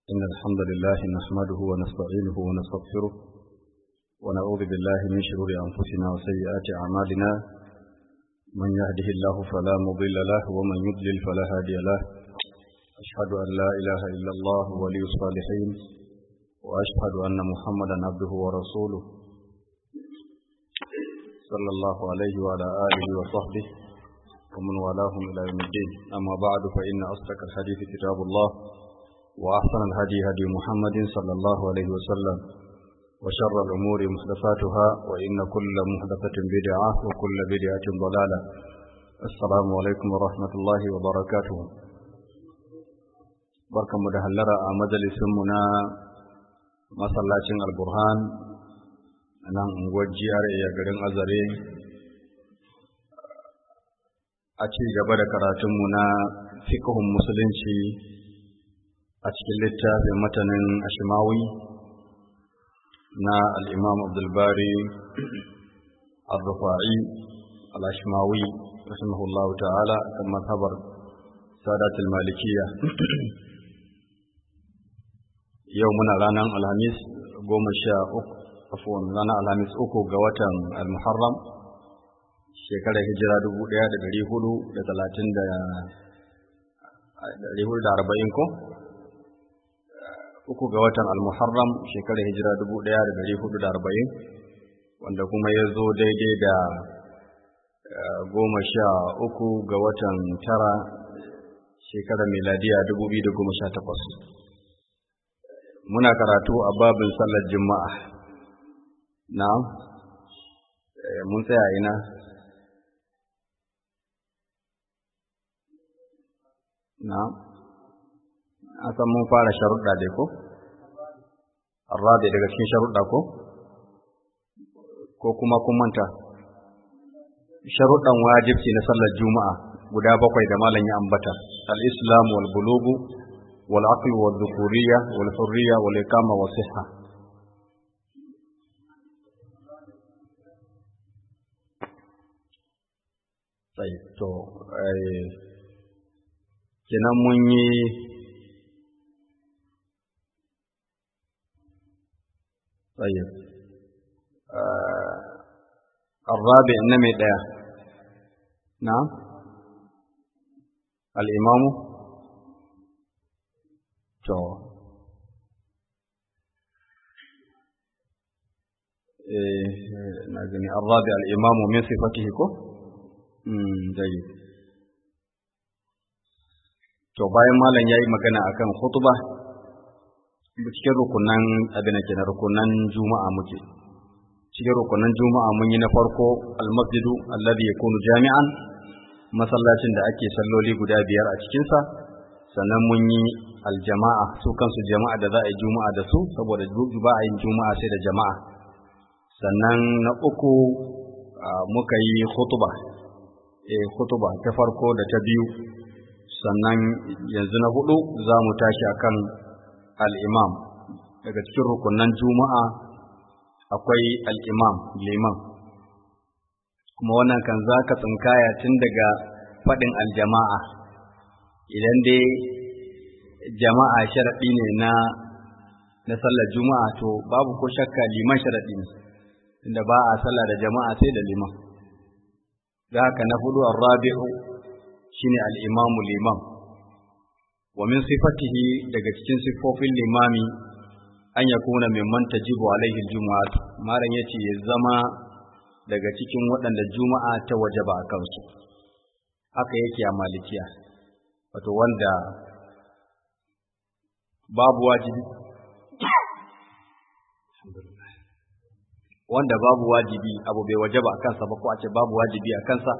إن الحمد لله نحمده ونستعينه ونستغفره ونعوذ بالله من شرور أنفسنا وسيئات أعمالنا من يهده الله فلا مضل له ومن يضلل فلا هادي له أشهد أن لا إله إلا الله ولي الصالحين وأشهد أن محمدا عبده ورسوله صلى الله عليه وعلى آله وصحبه ومن والاهم إلى يوم الدين أما بعد فإن أصدق الحديث كتاب الله وأحسن الهدي هدي محمد صلى الله عليه وسلم وشر الأمور محدثاتها وإن كل محدثة بدعة وكل بدعة ضلالة السلام عليكم ورحمة الله وبركاته بركة مدهلرة مجلس منا مسلاتين البرهان أنا وجيار يا غرين أزري أتي جبر كراتمنا فقه مسلمشي a cikin littafin matanin Ashmawi na al-Imam Abdul Bari Ar-Rufa'i al-Ashmawi rahimahullahu ta'ala kan mazhabar Sadatul Malikiyya. Yau muna ranar Alhamis 13 ga watan Al-Muharram shekarar hijira 1440 ko? 3 ga watan Al-Muharram shekarar hijira 1440 wanda kuma ya zo daidai da 13 ga watan tara shekarar miladiya 2018. Muna karatu a babin sallar Juma'a. Na'am. Mun tsaya ina? Na'am. Asan mun fara sharuɗa dai ko? Arrabi daga cikin sharuɗa ko? Ko kuma kun manta? Sharuɗan wajibci na sallar Juma'a guda 7 da malam ya ambata. Al-Islam wal bulugu wal aql wal dhukuriyya wal hurriyya wal iqama was sihha. Sai to kenan mun yi طيب الرابع نمي دaya نعم الإمام تو نجني الرابع الإمام من صفته كو طيب to bayan malam yayi magana akan khutba cikin rukunan rukunan juma'a muke cikin rukunan juma'a mun yi na farko almasjidu alladhi yakunu jami'an masallacin da ake salloli guda 5 a cikin sa sannan mun yi aljama'a su kansu jama'a da za a yi juma'a da su saboda ba a yin juma'a sai da jama'a sannan na uku muka yi khutba ta farko da ta biyu sannan yanzu na hudu za mu tashi akan al'imam daga cikin rukunan juma'a akwai al'imam liman kuma wannan kan za ka tsinkaya tun daga faɗin aljama'a idan dai jama'a sharaɗi ne na sallar juma'a to babu ko shakka liman sharaɗi ne inda ba a sallar da jama'a sai da liman da haka na hudu arrabi'u shine al'imamu liman wa min sifatihi daga cikin siffofin limami an yakuna mimman tajibu alaihi aljum'at maran yace ya zama daga cikin waɗanda juma'a ta wajaba a kansu haka yake a malikiya wato wanda babu wajibi abu bai wajaba a kansa ba ko a ce babu wajibi a kansa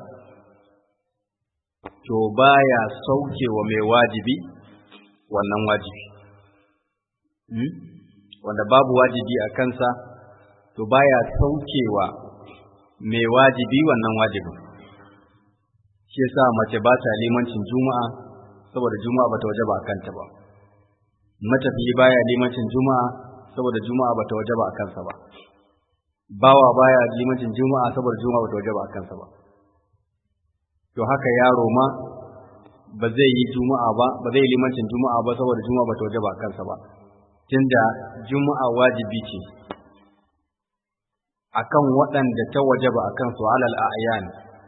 to baya sauke wa mai wajibi wannan wajibi wanda babu wajibi a kansa to baya saukewa mai wajibi wannan wajibin shi yasa mace ba ta limancin juma'a saboda juma'a bata wajaba a kanta ba matafiyi baya limancin juma'a saboda juma'a bata wajaba a kansa ba bawa baya limancin juma'a saboda juma'a bata wajaba a kansa ba to haka yaro ma ba zai yi juma'a ba, ba zai limancin juma'a ba saboda juma'a ba ta wajaba a kansa ba, tunda juma'a wajibi ce akan waɗanda ta wajaba a kansu alal a'yan.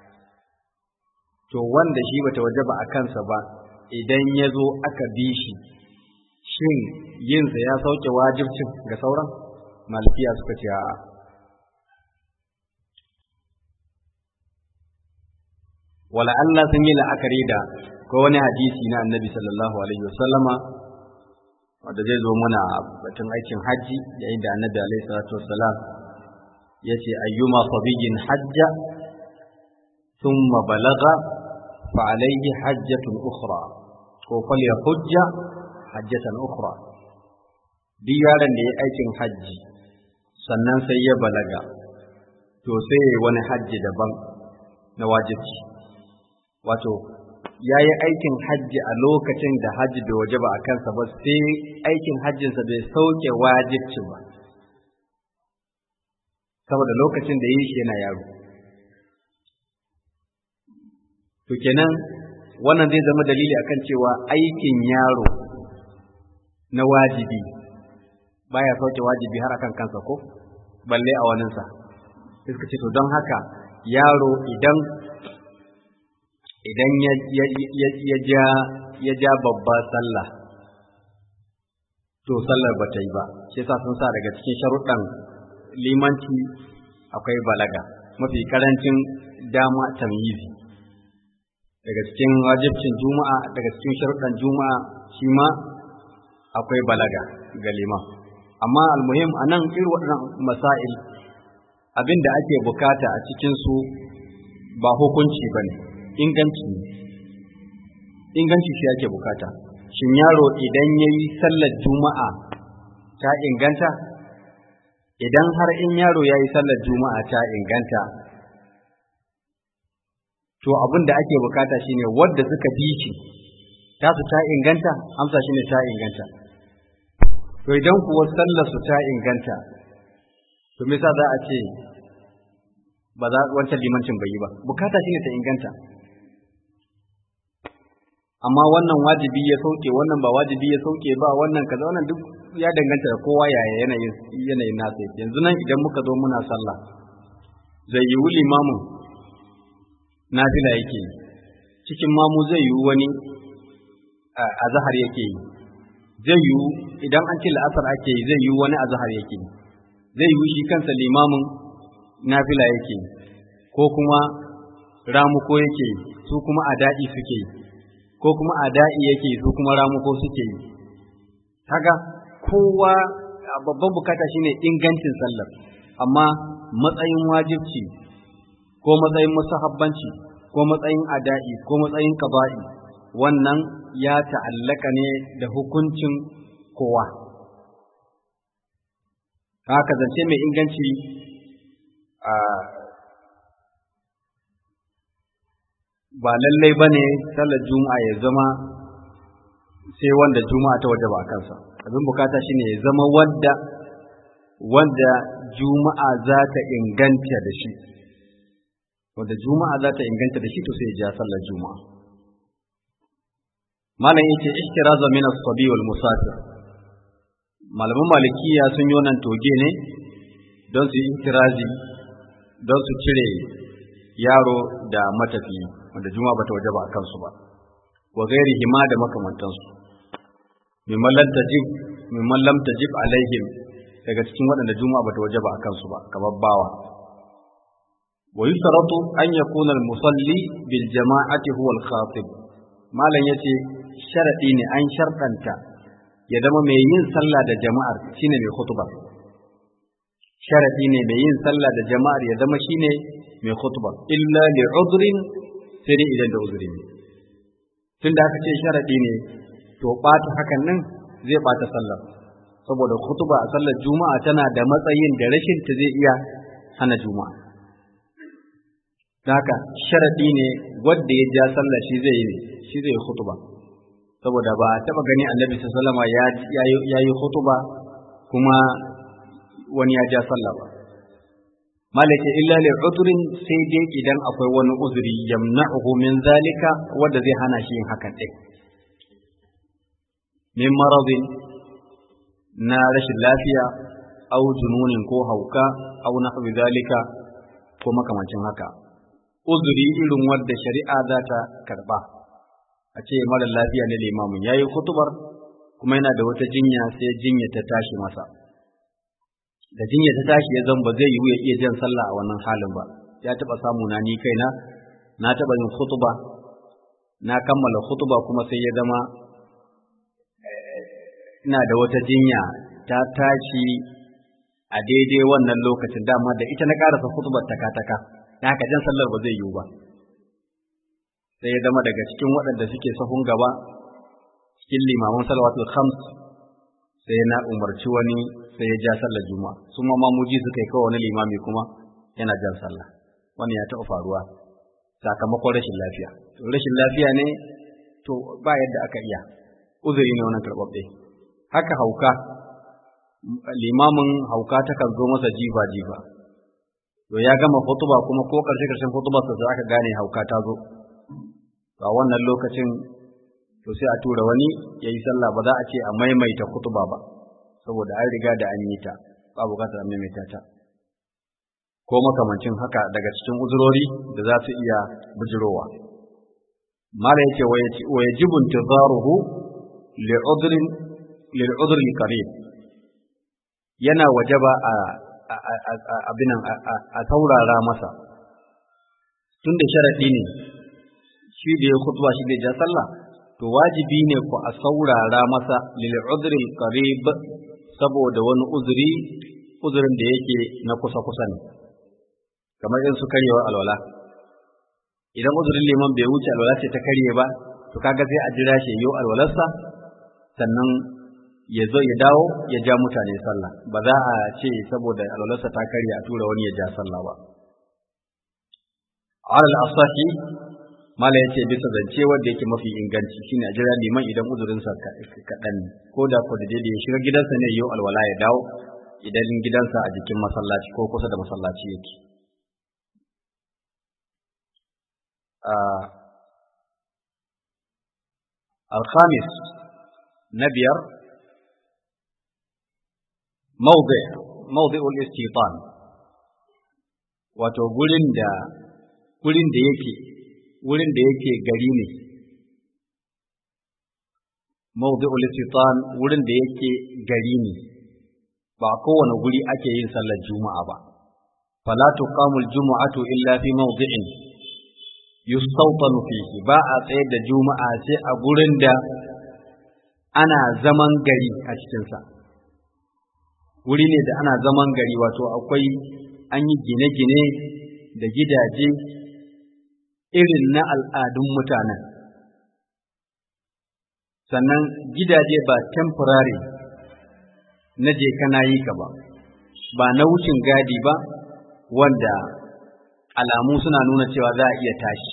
To wanda shi bata wajaba a kansa ba, idan ya zo aka bi shi, shin yinsa ya sauke wajibcin ga sauran? Malikiya suka ce a'a. Wala Allah sun yi la'akari da ko wani hadisi na Annabi sallallahu alaihi wasallama wanda zai zo mana batun aikin haji, yayin da Annabi alaihi salatu wassalam yace ayyuma sabiyyin hajja thumma balagha fa alayhi hajjatun ukhra ko falyahujja hajjatan ukhra. Duk yaron da ya aikin haji sannan sai ya balaga, to sai ya wani haji daban na wajibi. Wato ya yi aikin hajji a lokacin da hajji bai waje ba a kansa ba, sai aikin hajjinsa bai sauke wajibci ba, saboda lokacin da yi shi yana yaro. To kenan wannan zai zama dalili akan cewa aikin yaro na wajibi baya sauke wajibi har akan kansa ko balle a waninsa. Sai suka ce to don haka yaro idan ya ja babba sallah, to sallar ba ta yi ba. Shi yasa sun sa daga cikin sharuɗan limanci akwai balaga, mafi karancin dama tamyizi. Daga cikin wajibcin juma'a, daga cikin sharuɗan juma'a shi ma akwai balaga ga liman. Amma almuhim a nan irin waɗannan masail abinda ake bukata a cikinsu ba hukunci ba ne, inganci shi ake bukata. Shin yaro idan ya yi sallar juma'a ta inganta? Idan har in yaro ya yi sallar juma'a ta inganta, to abin da ake bukata shine wadda suka bi shi tasu ta inganta, amsa shine ta inganta. To idan kuwa sallar su ta inganta, to me yasa za a ce ba za wancan limancin bai yi ba? Bukata shine ta inganta. Amma wannan wajibi ya sauke, wannan ba wajibi ya sauke ba, wannan kaza, wannan duk ya danganta da kowa yaya yanayin nasa. Yanzu nan idan muka zo muna sallah, zai yi limamin nafila yake yi, cikin mamu zai yi wani azhar yake yi, zai yi idan an ce la'asar ake yi zai yi wani azhar yake yi, zai yi shi kansa limamin nafila yake yi, ko kuma ramuko yake yi, su kuma ada'i suke yi, ko kuma ada'i yake yi, su kuma ramuko suke yi. Kaga kowa babban bukata shine ingancin sallar, amma matsayin wajibci ko matsayin musahabbanci ko matsayin ada'i ko matsayin qada'i, wannan ya ta'allaka ne da hukuncin kowa. Haka zance mai inganci ba lallai bane sallar juma'a ya zama sai wanda juma'a ta wajaba a kansa. Abin bukata shine ya zama wanda juma'a za ta inganta da shi, wanda juma'a za ta inganta da shi, to sai ya ja sallar juma'a. Malam yace ishtiraza min as-sabi wal musafir. Malaman malikiya sun yi wannan toge ne don su yi ihtirazi, don su cire yaro da matafi wanda juma'a bata wajaba a kansu ba, wa ghairihi ma da makamantansu, mimman lam tajib alaihim, daga cikin waɗanda juma'a bata wajaba a kansu ba, kamar bawa. Wa yustaratu an yakuna al-musalli bil jama'ati huwa al-khatib. Malam yace sharadi ne, an sharɗanta ya zama mai yin sallah da jama'ar shine mai khutba. Sharadi ne mai yin sallah da jama'ar ya zama shine mai khutba, illa li udrin, sai dai idan da uzuri ne. Tunda aka ce sharadi ne, to ɓata hakan nan zai ɓata sallar, saboda khutba a sallar juma'a tana da matsayin da rashin ta zai iya hana juma'a. Haka sharadi ne wanda ya ja sallah shi zai khutba, saboda ba a taba gani Annabi sallallahu alaihi wasallam ya yi khutba kuma wani ya ja sallah ba. malaka illa li udrin, sai dai idan akwai wani uzuri yamna'uhu min zalika wanda zai hana shi yin hakan din, min maradin, na rashin lafiya, au jununin ko hauka, au nahwi zalika ko makamancin haka. Uzuri irin wanda shari'a za ta karba, a ce mara lafiya ne limamin yayi kutubar kuma yana da wata jinya, sai jinya ta tashi masa, da jinya ta tashi ya zama ba zai yiwu ya iya jan sallah a wannan halin ba. Ya taba samu na ni kaina, na taba yin khutba, na kammala khutba kuma sai ya zama ina da wata jinya ta tashi a daidai wannan lokacin, dama da ita na karasa khutbar taka na haka jan sallar ba zai yiwu ba. Sai ya zama daga cikin waɗanda suke sahun gaba cikin limaman salawatul khams, sai na umarci wani sai ya ja sallar juma'a, su ma mamuji suka yi kawai wani limami kuma yana jan sallah. Wani ya taɓa faruwa sakamakon rashin lafiya. To rashin lafiya ne, to ba yadda aka iya, uzuri ne wannan karɓaɓɓe. Haka hauka, limamin hauka takan zo masa jifa jifa, to ya gama hutuba kuma ko ƙarshen hutubarsa sai aka gane hauka ta zo. To a wannan lokacin to sai a tura wani ya yi sallah, ba za a ce a maimaita hutuba ba, saboda an riga da an yi ta, ba bukatar a maimaita ta. Ko makamancin haka daga cikin uzurori da za su iya bujirowa. Mala yake wa yajibu intizaruhu lil'udri qarib, yana wajaba a taurara masa, tunda sharadi ne shi da ya khutba shi da ja sallah, to wajibi ne ku a saurara masa lil'udri qarib, saboda wani uzurin da yake na kusa ne, kamar in su karyewar alwala. Idan uzurin liman bai wuce alwala ce ta karye ba, to kaga sai a jira shi yau alwalarsa, sannan ya zo ya dawo ya ja mutane sallah. Ba za a ce saboda alwalarsa ta karye a tura wani ya ja sallah ba. Alal asahi, mala yace bisa zance wanda yake mafi inganci shine a jira liman idan uzurinsa kaɗan ne, ko da ko da ya shiga gidansa ne yau alwala ya dawo, idan gidansa a jikin masallaci ko kusa da masallaci yake. الخامس نبير موضع الاستيطان، wato gurin da yake gari ne. Mawdi'ul istitan, wurin da yake gari ne, ba kowane guri ake yin sallar juma'a ba. Fala tuqamul jumu'atu illa fi mawdi'in yustawtanu fihi, ba a tsayar da juma'a sai a gurin da ana zaman gari a cikinsa. Wuri ne da ana zaman gari, wato akwai an yi gine-gine da gidaje irin na al'adun mutanen, sannan gidaje ba temporary na je kana yi ka ba na wucin gadi ba, wanda alamu suna nuna cewa za a iya tashi.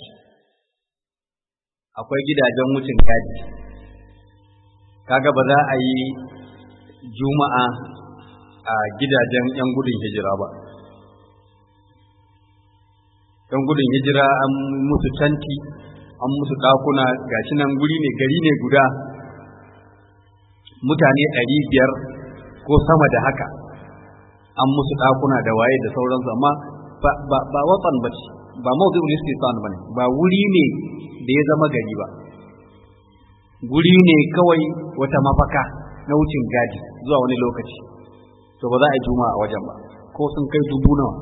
Akwai gidajen wucin gadi, kaga ba za a yi juma'a a gidajen 'yan gudun hijira ba. 'Yan gudun hijira an musu tanti, an musu ɗakuna, gashi nan guri ne, gari ne guda, mutane 500 ko sama da haka, an musu ɗakuna da waye da sauransu, amma ba watsan ba ce, ba mawdu'ul istitan ba ne, ba wuri ne da ya zama gari ba, guri ne kawai wata mafaka na wucin gadi zuwa wani lokaci. To ba za a yi juma'a a wajen ba, ko sun kai 1000 nawa.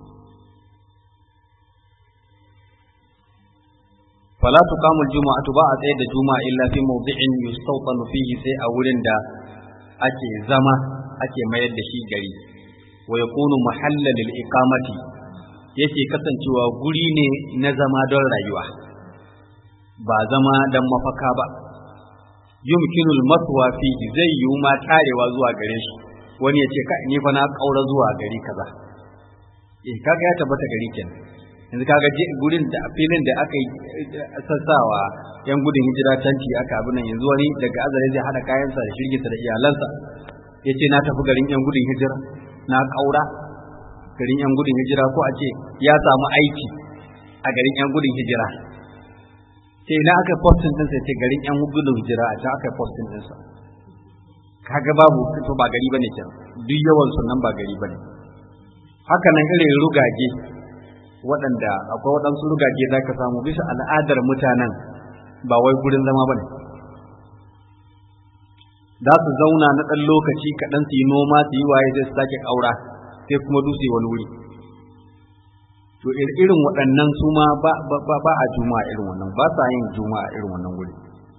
fala tuqamul jumu'atu, ba a tsaye da juma'a illa fi mawdi'in yustawtanu fihi, sai a wurin da ake zama ake mayar da shi gari. Wa yakunu mahallan lil iqamati, yake kasancewa guri ne na zama don rayuwa, ba zama dan mafaka ba. Yumkinul maswa fihi, zai yi ma tarewa zuwa gare shi. Wani ya ce kai ni fa na kaura zuwa gari kaza, kaga ya tabbata gari kenan. Yanzu kaga gurin da filin da aka yi sassawa yan gudun hijira tanti aka abin nan, yanzu wani daga azare zai hada kayansa da shirginsa da iyalansa ya ce na tafi garin yan gudun hijira, na kaura. garin yan gudun hijira ko a ce ya samu aiki a garin yan gudun hijira sai ina aka postin din sai ce garin yan gudun hijira a can aka postin din sa kaga babu to ba gari bane kenan duk yawan sunan ba gari bane haka nan irin rugage waɗanda akwai waɗansu rugage za ka samu bisa al'adar mutanen ba wai gurin zama ba ne za su zauna na ɗan lokaci kaɗan su yi noma su yi waye zai su sake ƙaura sai kuma dutse wani wuri to irin waɗannan su ma ba a juma'a irin wannan ba sa yin juma'a irin wannan wuri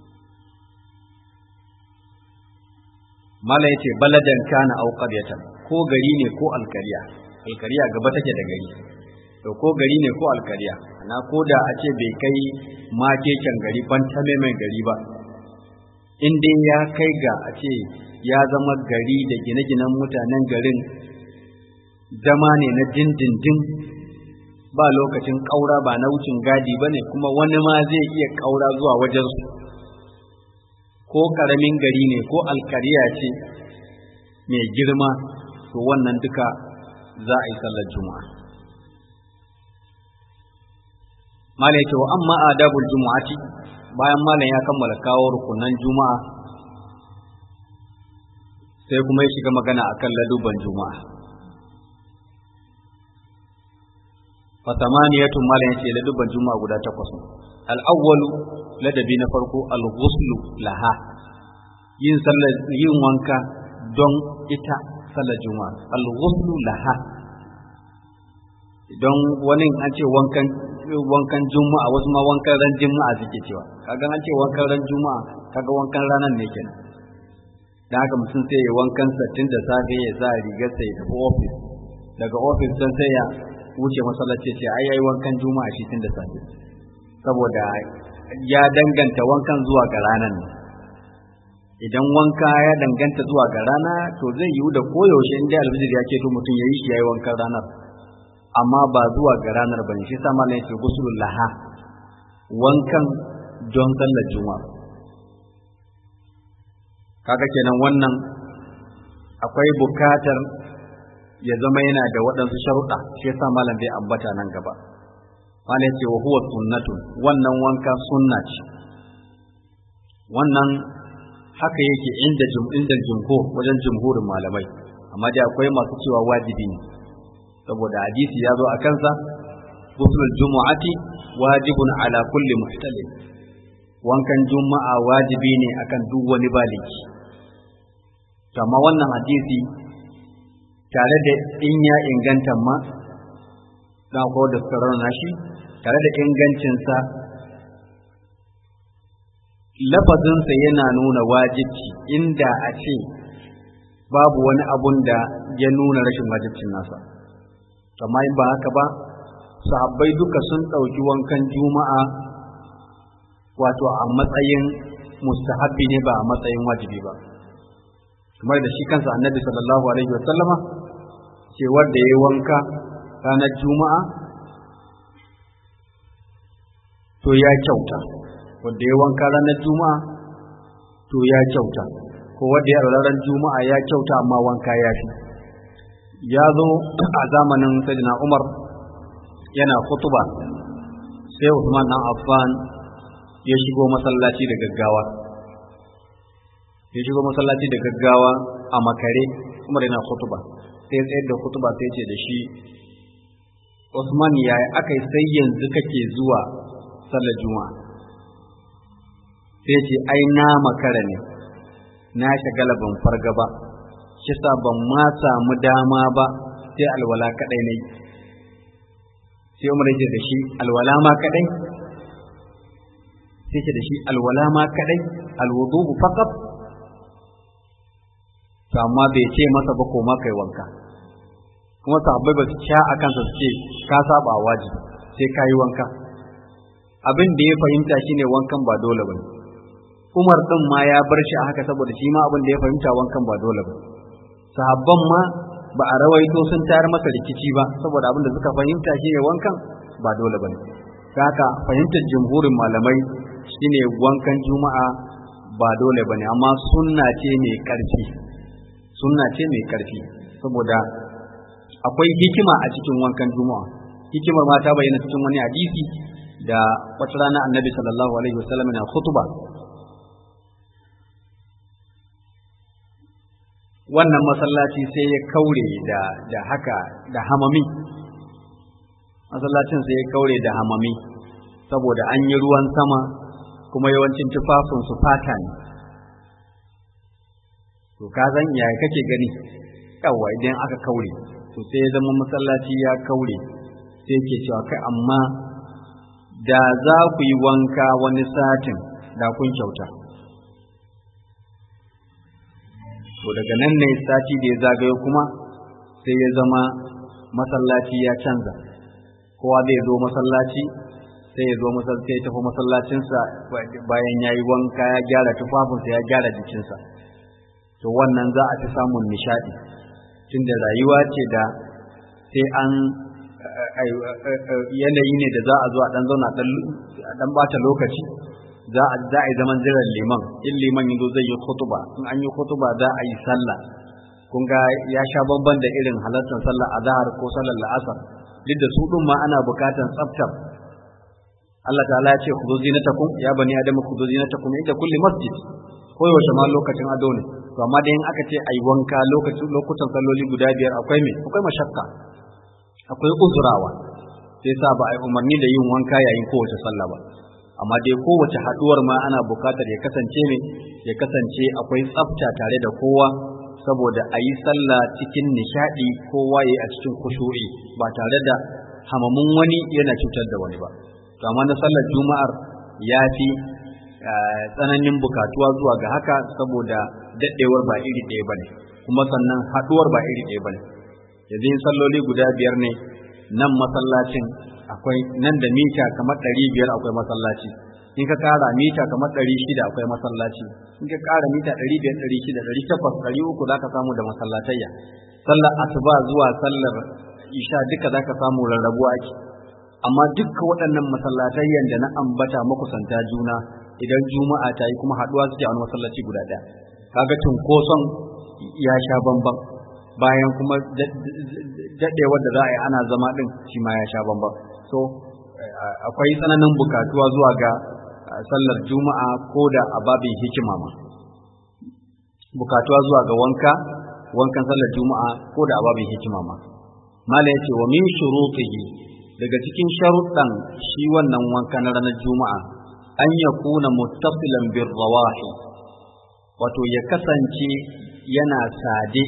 mala yace baladan kana aw qaryatan ko gari ne ko alkariya gaba take da gari to ko gari ne ko alkariya ana ko da a ce bai kai ma keken gari ban ta mai gari ba in dai ya kai ga a ce ya zama gari da gine-ginen mutanen garin zama ne na dindindin ba lokacin ƙaura ba na wucin gadi ba ne kuma wani ma zai iya ƙaura zuwa wajensu ko ƙaramin gari ne ko alkariya ce mai girma to wannan duka za a yi sallar juma'a malam ya ce wa amma adabul jumu'ati bayan malam ya kammala kawo rukunan juma'a sai kuma ya shiga magana akan laduban juma'a fa tamaniyatu malam ya ce laduban juma'a guda 8 al-awwalu ladabi na farko al-ghuslu laha yin wanka don ita sallar juma'a al-ghuslu laha don wani an ce wankan juma'a wasu ma wankan ran juma'a suke cewa kaga an ce wankan ran juma'a kaga wankan ranar ne kenan dan haka mutum sai ya wankan sa tun da safe ya sa rigar sa ya tafi office daga office dan sai ya wuce masallaci ce ai yayi wankan juma'a shi tun da safe saboda ya danganta wankan zuwa ga ranar ne idan wanka ya danganta zuwa ga rana to zai yiwu da koyaushe inda alfijir ya ce to mutum yayi shi yayi wankan ranar amma ba zuwa ga ranar bane shi sa mallan yake gusulul laha wankan don sallar juma'a kaga kenan wannan akwai bukatar ya zama yana da waɗansu sharuɗa shi yasa mallan bai ambata nan gaba mallan yake wa huwa sunnatun wannan wanka sunna ce wannan haka yake inda jumhur wajen jumhurin malamai amma dai akwai masu cewa wajibi ne saboda hadisi ya zo a kansa guslul jumu'ati wajibun ala kulli muhtalim wankan juma'a wajibi ne akan duk wani baligi amma wannan hadisi tare da in ya inganta ma da ko da sarrauna shi tare da ingancinsa lafazinsa yana nuna wajibci inda a ce babu wani abun da ya nuna rashin wajibcin nasa amma in ba haka ba sahabbai duka sun ɗauki wankan juma'a wato a matsayin mustahabbi ne ba a matsayin wajibi ba kamar da shi kansa annabi sallallahu alaihi wasallama ce wanda yayi wanka ranar juma'a to ya kyauta wanda yayi wanka ranar juma'a to ya kyauta ko wanda ya ranar juma'a ya kyauta amma wanka ya fi ya zo a zamanin Sayyidina Umar yana khutba sai Uthman dan Affan ya shigo masallaci da gaggawa a makare Umar yana khutba sai ya tsayar da khutba sai ce da shi Uthman yayi akai sai yanzu kake zuwa sallar juma'a sai ce ai na makara ne na shagala ban farga ba shi sa ban ma samu dama ba sai alwala kadai ne sai Umar ya ce da shi alwala ma kadai sai ce da shi alwala ma kadai alwudu faqat to amma bai ce masa ba ko ma kai wanka kuma sahabbai ba su sha akan sa su ce ka saba wajibi sai kai wanka abin da ya fahimta shine wankan ba dole bane Umar din ma ya bar shi a haka saboda shi ma abin da ya fahimta wankan ba dole bane sahabban ma ba a rawaito sun tayar masa rikici ba saboda abin da suka fahimta shine wankan ba dole bane haka fahimtar jumhurin malamai shine wankan juma'a ba dole bane amma sunna ce mai karfi saboda akwai hikima a cikin wankan juma'a. Hikimar ma ta bayyana cikin wani hadisi da wata rana annabi sallallahu alaihi wasallam na khutba, wannan masallaci sai ya kaure da haka da hamami, masallacin sai ya kaure da hamami saboda an yi ruwan sama kuma yawancin tufafinsu fata ne. To ka zan yaya kake gani yawa idan aka kaure, to sai ya zama masallaci ya kaure, sai ke cewa kai amma da za ku yi wanka wani satin da kun kyauta. To daga nan ne sati da ya zagayo kuma sai ya zama masallaci ya canza, kowa zai zo masallaci sai ya zo masallaci ya tafi masallacinsa bayan ya yi wanka ya gyara tufafinsa ya gyara jikinsa. To wannan za a fi samun nishaɗi, tunda rayuwa ce da sai an yanayi ne da za a zo a ɗan zauna a ɗan bata lokaci, za a yi zaman jiran liman, in liman yanzu zai yi khutuba, in an yi khutuba za a yi sallah. Kun ga ya sha bamban da irin halartar sallah azhar ko sallar la'asar, duk da su ɗin ma ana buƙatar tsaftar. Allah ta'ala ya ce khudhu zinatakum ya bani adam khudhu zinatakum inda kulli masjid, ko yaushe ma lokacin ado ne. To amma dai in aka ce ai wanka lokutan salloli guda biyar akwai mashakka, akwai uzurawa, sai sa ba ai umarni da yin wanka yayin kowace sallah ba. Amma dai kowace haduwar ma ana bukatar ya kasance akwai tsafta tare da kowa, saboda a yi sallah cikin nishadi, kowa yayi a cikin khushu'i ba tare da hamamun wani yana cutar da wani ba. To amma na sallar juma'ar ya fi tsananin bukatuwa zuwa ga haka, saboda daɗewar ba iri ɗaya bane, kuma sannan haduwar ba iri ɗaya bane. Yanzu yin salloli guda biyar ne, nan masallacin akwai nan da mita kamar 500 akwai masallaci, in ka kara mita kamar 600 akwai masallaci, in ka kara mita 500 600 800 300 zaka samu da masallatayya. Sallar asuba zuwa sallar isha duka zaka samu rarrabuwa ake. Amma dukkan waɗannan masallatayyan da na ambata makusanta juna, idan juma'a ta yi kuma haɗuwa suke a wani masallaci guda ɗaya, kaga cunkoson ya sha bamban, bayan kuma daɗewar da za a yi ana zama ɗin shi ma ya sha bamban. So akwai tsananin bukatuwa zuwa ga sallar juma'a ko da a babin hikima ma, bukatuwa zuwa ga wankan sallar juma'a ko da a babin hikima ma. Mala ya ce wa min shurutihi, daga cikin sharuɗan shi wannan wanka na ranar juma'a, an yakuna muttasilan bir rawahi, wato ya kasance yana sade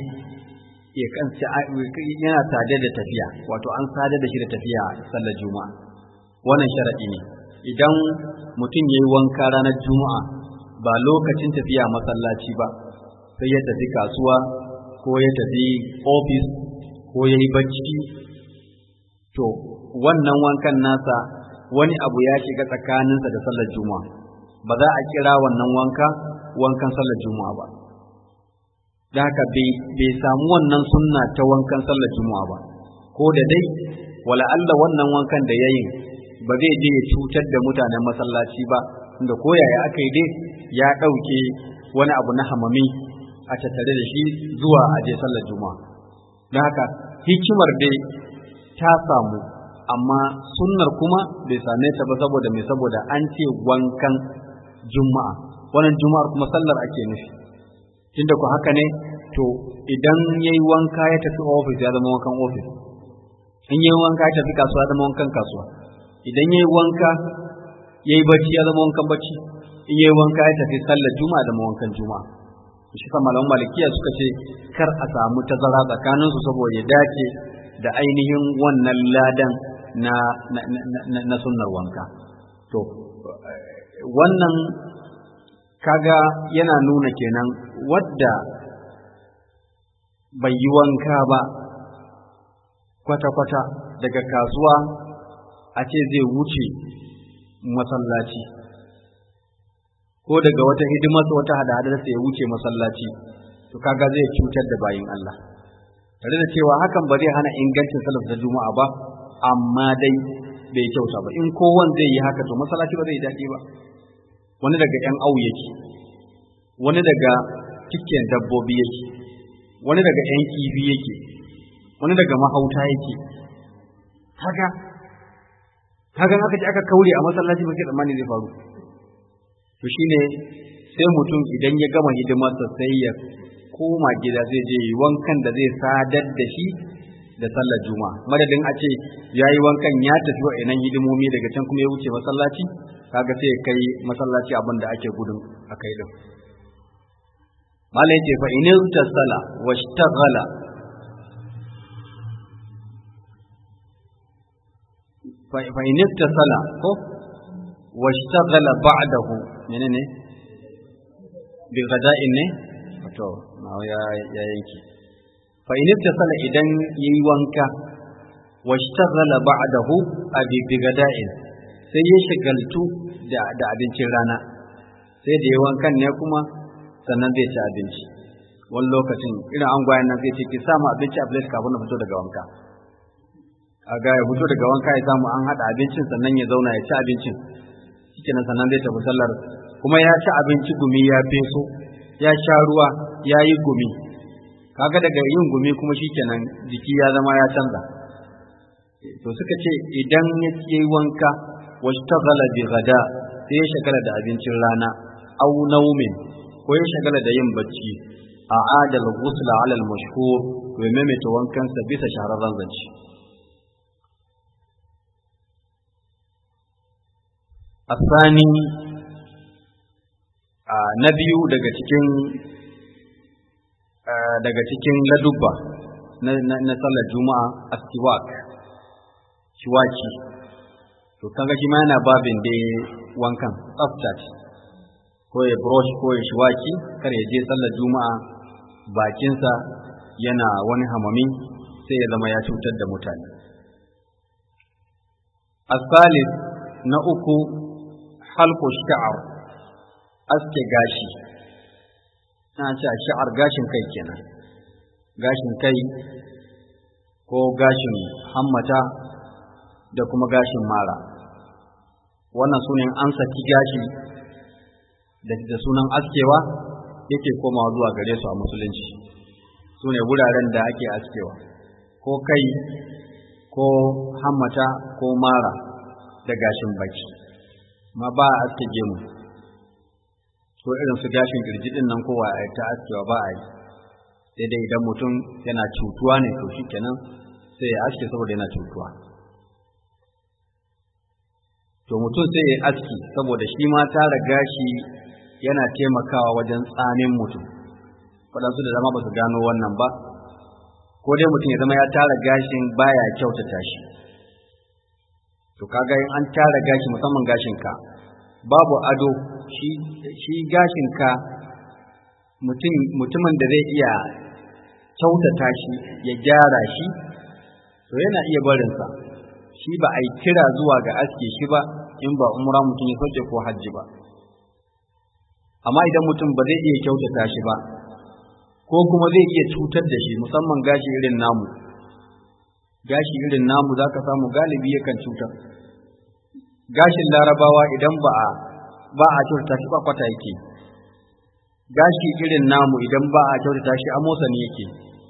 da tafiya, wato an sade da shi da tafiya sallar juma'a. Wannan sharadi ne. Idan mutum yayi wanka ranar juma'a ba lokacin tafiya masallaci ba, sai ya tafi kasuwa ko ya tafi ofis ko ya yi bacci, to wannan wankan nasa wani abu ya shiga tsakaninsa da sallar juma'a, ba za a kira wannan wankan sallar juma'a ba. Da haka bai samu wannan sunna ta wankan sallar juma'a ba, ko da dai wala Allah wannan wankan da yayin ba zai je ya cutar da mutanen masallaci ba, inda ko yaya aka yi dai ya ɗauke wani abu na hamami a tattare da shi zuwa aje sallar juma'a. Da haka hikimar dai ta samu, amma sunnar kuma bai same ta ba, saboda me? Saboda an ce wankan juma'a, wannan juma'ar kuma sallar ake nufi. Tunda ku haka ne, to idan yayi wanka ya tafi office ya zama wankan office, in yayi wanka ya tafi kasuwa ya zama wankan kasuwa, idan yayi wanka yayi bacci ya zama wankan bacci, in yayi wanka ya tafi sallar juma'a da wankan juma'a. Shi kuma malaman malikiya suka ce kar a samu tazara tsakanin su, saboda ya dace da ainihin wannan ladan na sunnar wanka. To wannan kaga yana nuna kenan wadda bai yi wanka ba kwata-kwata daga kasuwa a ce zai wuce masallaci, ko daga wata hidimarsa wata hada-hadarsa ya wuce masallaci, to kaga zai cutar da bayin Allah. Tare da cewa hakan ba zai hana ingancin sallar ta juma'a ba, amma dai bai kyauta ba. In kowan zai yi haka to masallaci ba zai daɗi ba. Wani daga ƴan au yake, wani daga cikin dabbobi yake, wani daga ƴan kifi yake, wani daga mahauta yake. Kaga aka ce aka kaure a masallaci ba sai tsammani zai faru. To shine sai mutum idan ya gama hidimarsa sai ya koma gida zai je yi wankan da zai sadar da shi da sallar juma'a, madadin a ce ya yi wankan ya tafi wa'annan hidimomi daga can kuma ya wuce masallaci, kaga sai ya kai masallaci abin da ake gudun a kai din. Malai ce fa in tasala washtaghala fa in tasala ko washtaghala ba'dahu menene bi ghada'in ne to na ya yanki. Fa in tasala idan yayi wanka washtaghala ba'dahu bi ghada'in sai ya shagaltu da abincin rana, sai da yayi wankan ne kuma sannan zai ci abinci. Wani lokacin irin an gwayan nan zai ce ki samu abinci a plate kafin na fito daga wanka. Aga ya fito daga wanka ya samu an haɗa abincin sannan ya zauna ya ci abincin. Shikenan sannan zai tafi sallar, kuma ya ci abinci gumi ya feso, ya sha ruwa ya yi gumi. Kaga daga yin gumi kuma shikenan jiki ya zama ya canza. To suka ce idan ya yi wanka washtaghala bi ghada sai ya shagala da abincin rana aw naumin ko ya shagala da yin bacci a adal ghusl ala al mashhur to ya maimaita wankansa bisa shahararren zance. Asani na biyu daga cikin ladubba na sallar juma'a astiwak shiwaki. To kaga shi ma yana babin da wankan tsafta ko ya brush ko ya shiwaki kar ya je sallar juma'a bakinsa yana wani hamami sai ya zama ya cutar da mutane. Asalis na uku halqu sha'r aske gashi. Na ce sha'ar gashin kai kenan, gashin kai ko gashin hammata da kuma gashin mara. Wannan sunan an saki gashi da sunan askewa yake komawa zuwa gare su a musulunci. Su ne wuraren da ake askewa, ko kai ko hammata ko mara da gashin baki, ma ba a aske gemu. Ko irin su gashin kirji din nan kowa a ta askewa ba a yi, sai dai idan mutum yana cutuwa ne to shikenan sai ya aske saboda yana cutuwa. To mutum sai ya aski saboda shi ma tara gashi yana taimakawa wajen tsamin mutum. Waɗansu da zama ba su gano wannan ba, ko dai mutum ya zama ya tara gashin baya kyautata shi. To kaga in an tara gashi musamman gashinka babu ado, shi gashinka mutumin da zai iya kyautata shi ya gyara shi to yana iya barinsa. Shi ba a yi kira zuwa ga aske shi ba in ba umra mutum ya soke ko hajji ba. Amma idan mutum ba zai iya kyautata shi ba ko kuma zai iya cutar da shi, musamman gashi irin namu za ka samu galibi yakan cutar. Gashin larabawa idan ba a kyautata shi kwata yake. Gashi irin namu idan ba a kyautata shi amosa ne yake.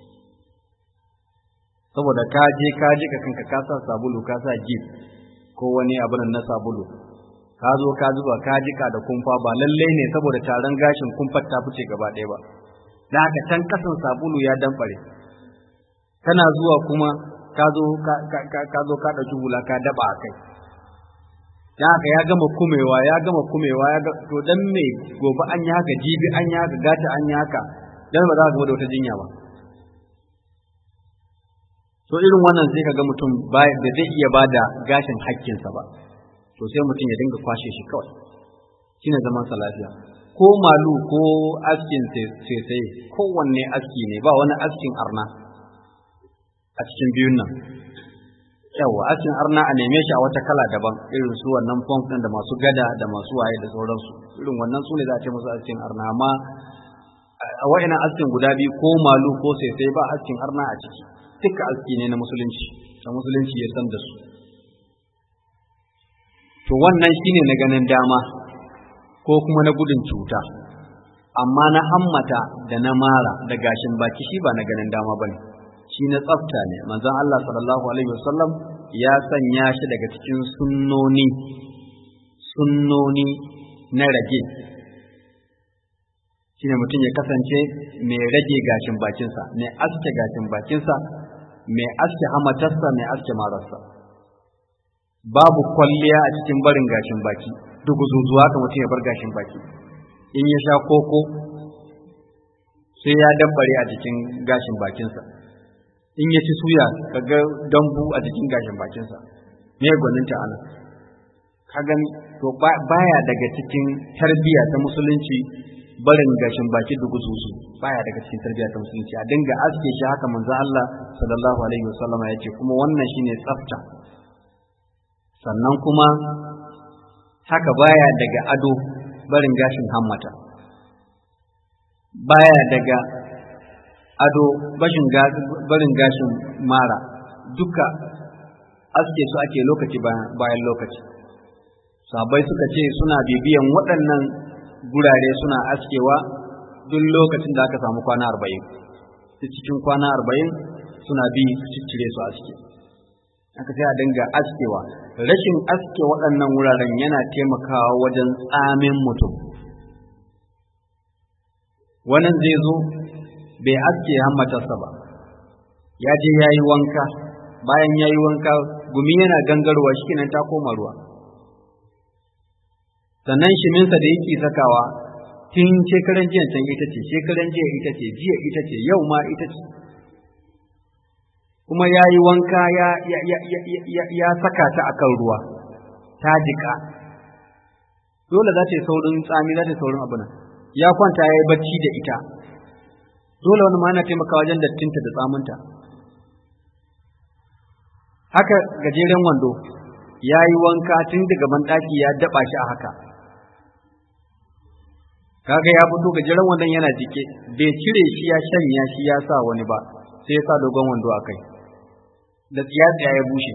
Saboda ka je ka kanka ka sa sabulu ka sa gif ko wani abin na sabulu, ka zo ka zuba ka jika da kumfa, ba lallai ne saboda taron gashin kumfar ta fice gaba ɗaya ba, da haka can kasan sabulu ya damfare. Kana zuwa kuma ka zo ka ɗauki hula ka daba a kai, da haka ya gama kumewa to dan me gobe an yi haka, jibi an yi haka, gata an yi haka, dan ba za ka gaba da wata jinya ba. To irin wannan sai kaga mutum da zai iya bada gashin hakkinsa ba, to sai mutum ya dinga kwashe shi kawai, shine zaman sa lafiya. Ko malu ko askin sai kowanne aski ne, ba wani askin arna a cikin biyun nan. Yawa askin arna a neme shi a wata kala daban, irin su wannan punk din da masu gada da masu waye da sauransu, irin wannan su ne za a ce musu askin arna. Amma a wa'ina askin guda biyu, ko malu ko sai ba askin arna a ciki, duka aski ne na musulunci, da musulunci ya san da su. To wannan shine na ganin dama ko kuma na gudun cuta. Amma na hammata da na mara da gashin baki shi ba na ganin dama bane, shi na tsafta ne. Manzon Allah sallallahu alaihi wasallam ya sanya shi daga cikin sunnoni na rage, shine mutum ya kasance mai rage gashin bakinsa, mai aske gashin bakinsa, mai aske hamatarsa, mai aske mararsa. Babu kwalliya a cikin barin gashin baki, duk zuzuwa ka mutum ya bar gashin baki. In ya sha koko sai ya dabbare a jikin gashin bakinsa, in ya ci suya kaga dambu a jikin gashin bakinsa. Me gwaninta ana? Ka gani to baya daga cikin tarbiyya ta musulunci barin gashin baki da guzuzu, baya daga cikin tarbiyya ta musulunci. A dinga aske shi haka manzo Allah sallallahu alaihi wasallam ya ce, kuma wannan shine tsafta. Sannan kuma haka baya daga ado barin gashin hammata, baya daga ado barin gashin mara, duka aske su ake lokaci bayan lokaci. Sahabbai suka ce suna bibiyan waɗannan gurare suna askewa duk lokacin da aka samu kwana 40. Cikin kwana 40 suna bi su ciccire su aske. Aka sai a dinga askewa. Rashin aske waɗannan wuraren yana taimakawa wajen tsamin mutum. Wannan zai zo bai aske hammatarsa ba, ya je ya yi wanka, bayan ya yi wanka gumi yana gangarwa shi kenan ta koma ruwa. Sannan shiminsa da yake sakawa tun shekaran jiya can ita ce, shekaran jiya ita ce, jiya ita ce, yau ma ita ce. Kuma ya yi wanka ya saka ta akan ruwa, ta jika. Dole za ta yi saurin tsami, za ta yi saurin abu nan. Ya kwanta ya yi bacci da ita. Dole wani ma yana taimakawa wajen dattinta da tsamunta. Haka gajeren wando, ya yi wanka tun daga banɗaki ya daɓa shi a haka. Kaga ya fito gajeren wandon yana jike, bai cire shi ya shanya shi ya sa wani ba, sai ya sa dogon wando a kai. Da tsiya ya bushe.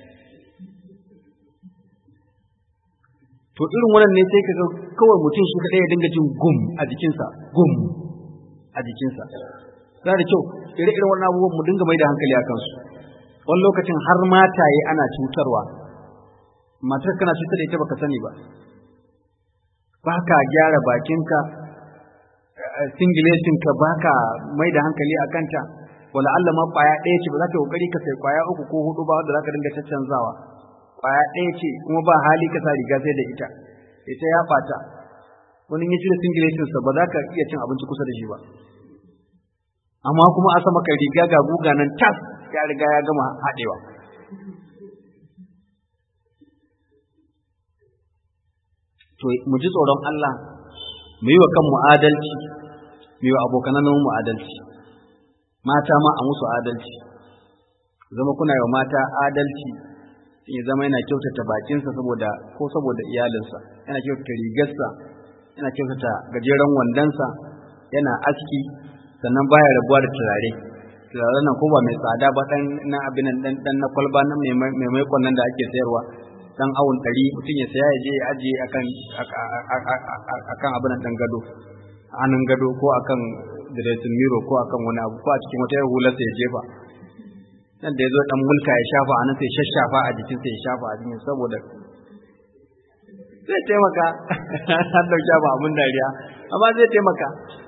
To irin wannan ne sai kaga kawai mutum shi kadai ya dinga jin gum a jikinsa, gum a jikinsa. Za da kyau ire-iren wannan abubuwan mu dinga mai da hankali a kansu. Wani lokacin har mataye ana cutarwa. Matar kana cutar da ita baka sani ba. Ba ka gyara bakinka, singiletinka ba ka mai da hankali a kanta. Wala Allah ma ƙwaya ɗaya ce ba za ka yi ƙoƙari ka sai ƙwaya 3 ko 4 ba wanda za ka dinga caccanzawa. Ƙwaya ɗaya ce kuma ba hali ka sa riga sai da ita ya ɓata. Wani ya cire singiletinsa ba za ka iya cin abinci kusa da shi ba. Amma kuma a sama ka riga ga guga nan tas ya riga ya gama haɗewa. To mu ji tsoron Allah, mu yi wa kanmu adalci, mu yi wa abokanan mu adalci. Mata ma a musu adalci. Zama kuna yi wa mata adalci, ya zama yana kyautata bakinsa saboda iyalinsa, yana kyautata rigarsa, yana kyautata gajeren wandonsa, yana aski, sannan baya rabuwa da turare. Turaren nan ko ba mai tsada ba dan na abin nan dan na kwalba nan mai maikon nan da ake sayarwa. Dan awun 100 mutum ya saya ya je ya ajiye akan abin dan gado, hannun gado ko akan dressing mirror ko akan wani abu ko a cikin wata hular sai ya jefa. Nan da yazo dan mulka ya shafa anan sai shashafa a jikin sai ya shafa a jikin saboda zai taimaka. Har da shafa abun dariya amma zai taimaka.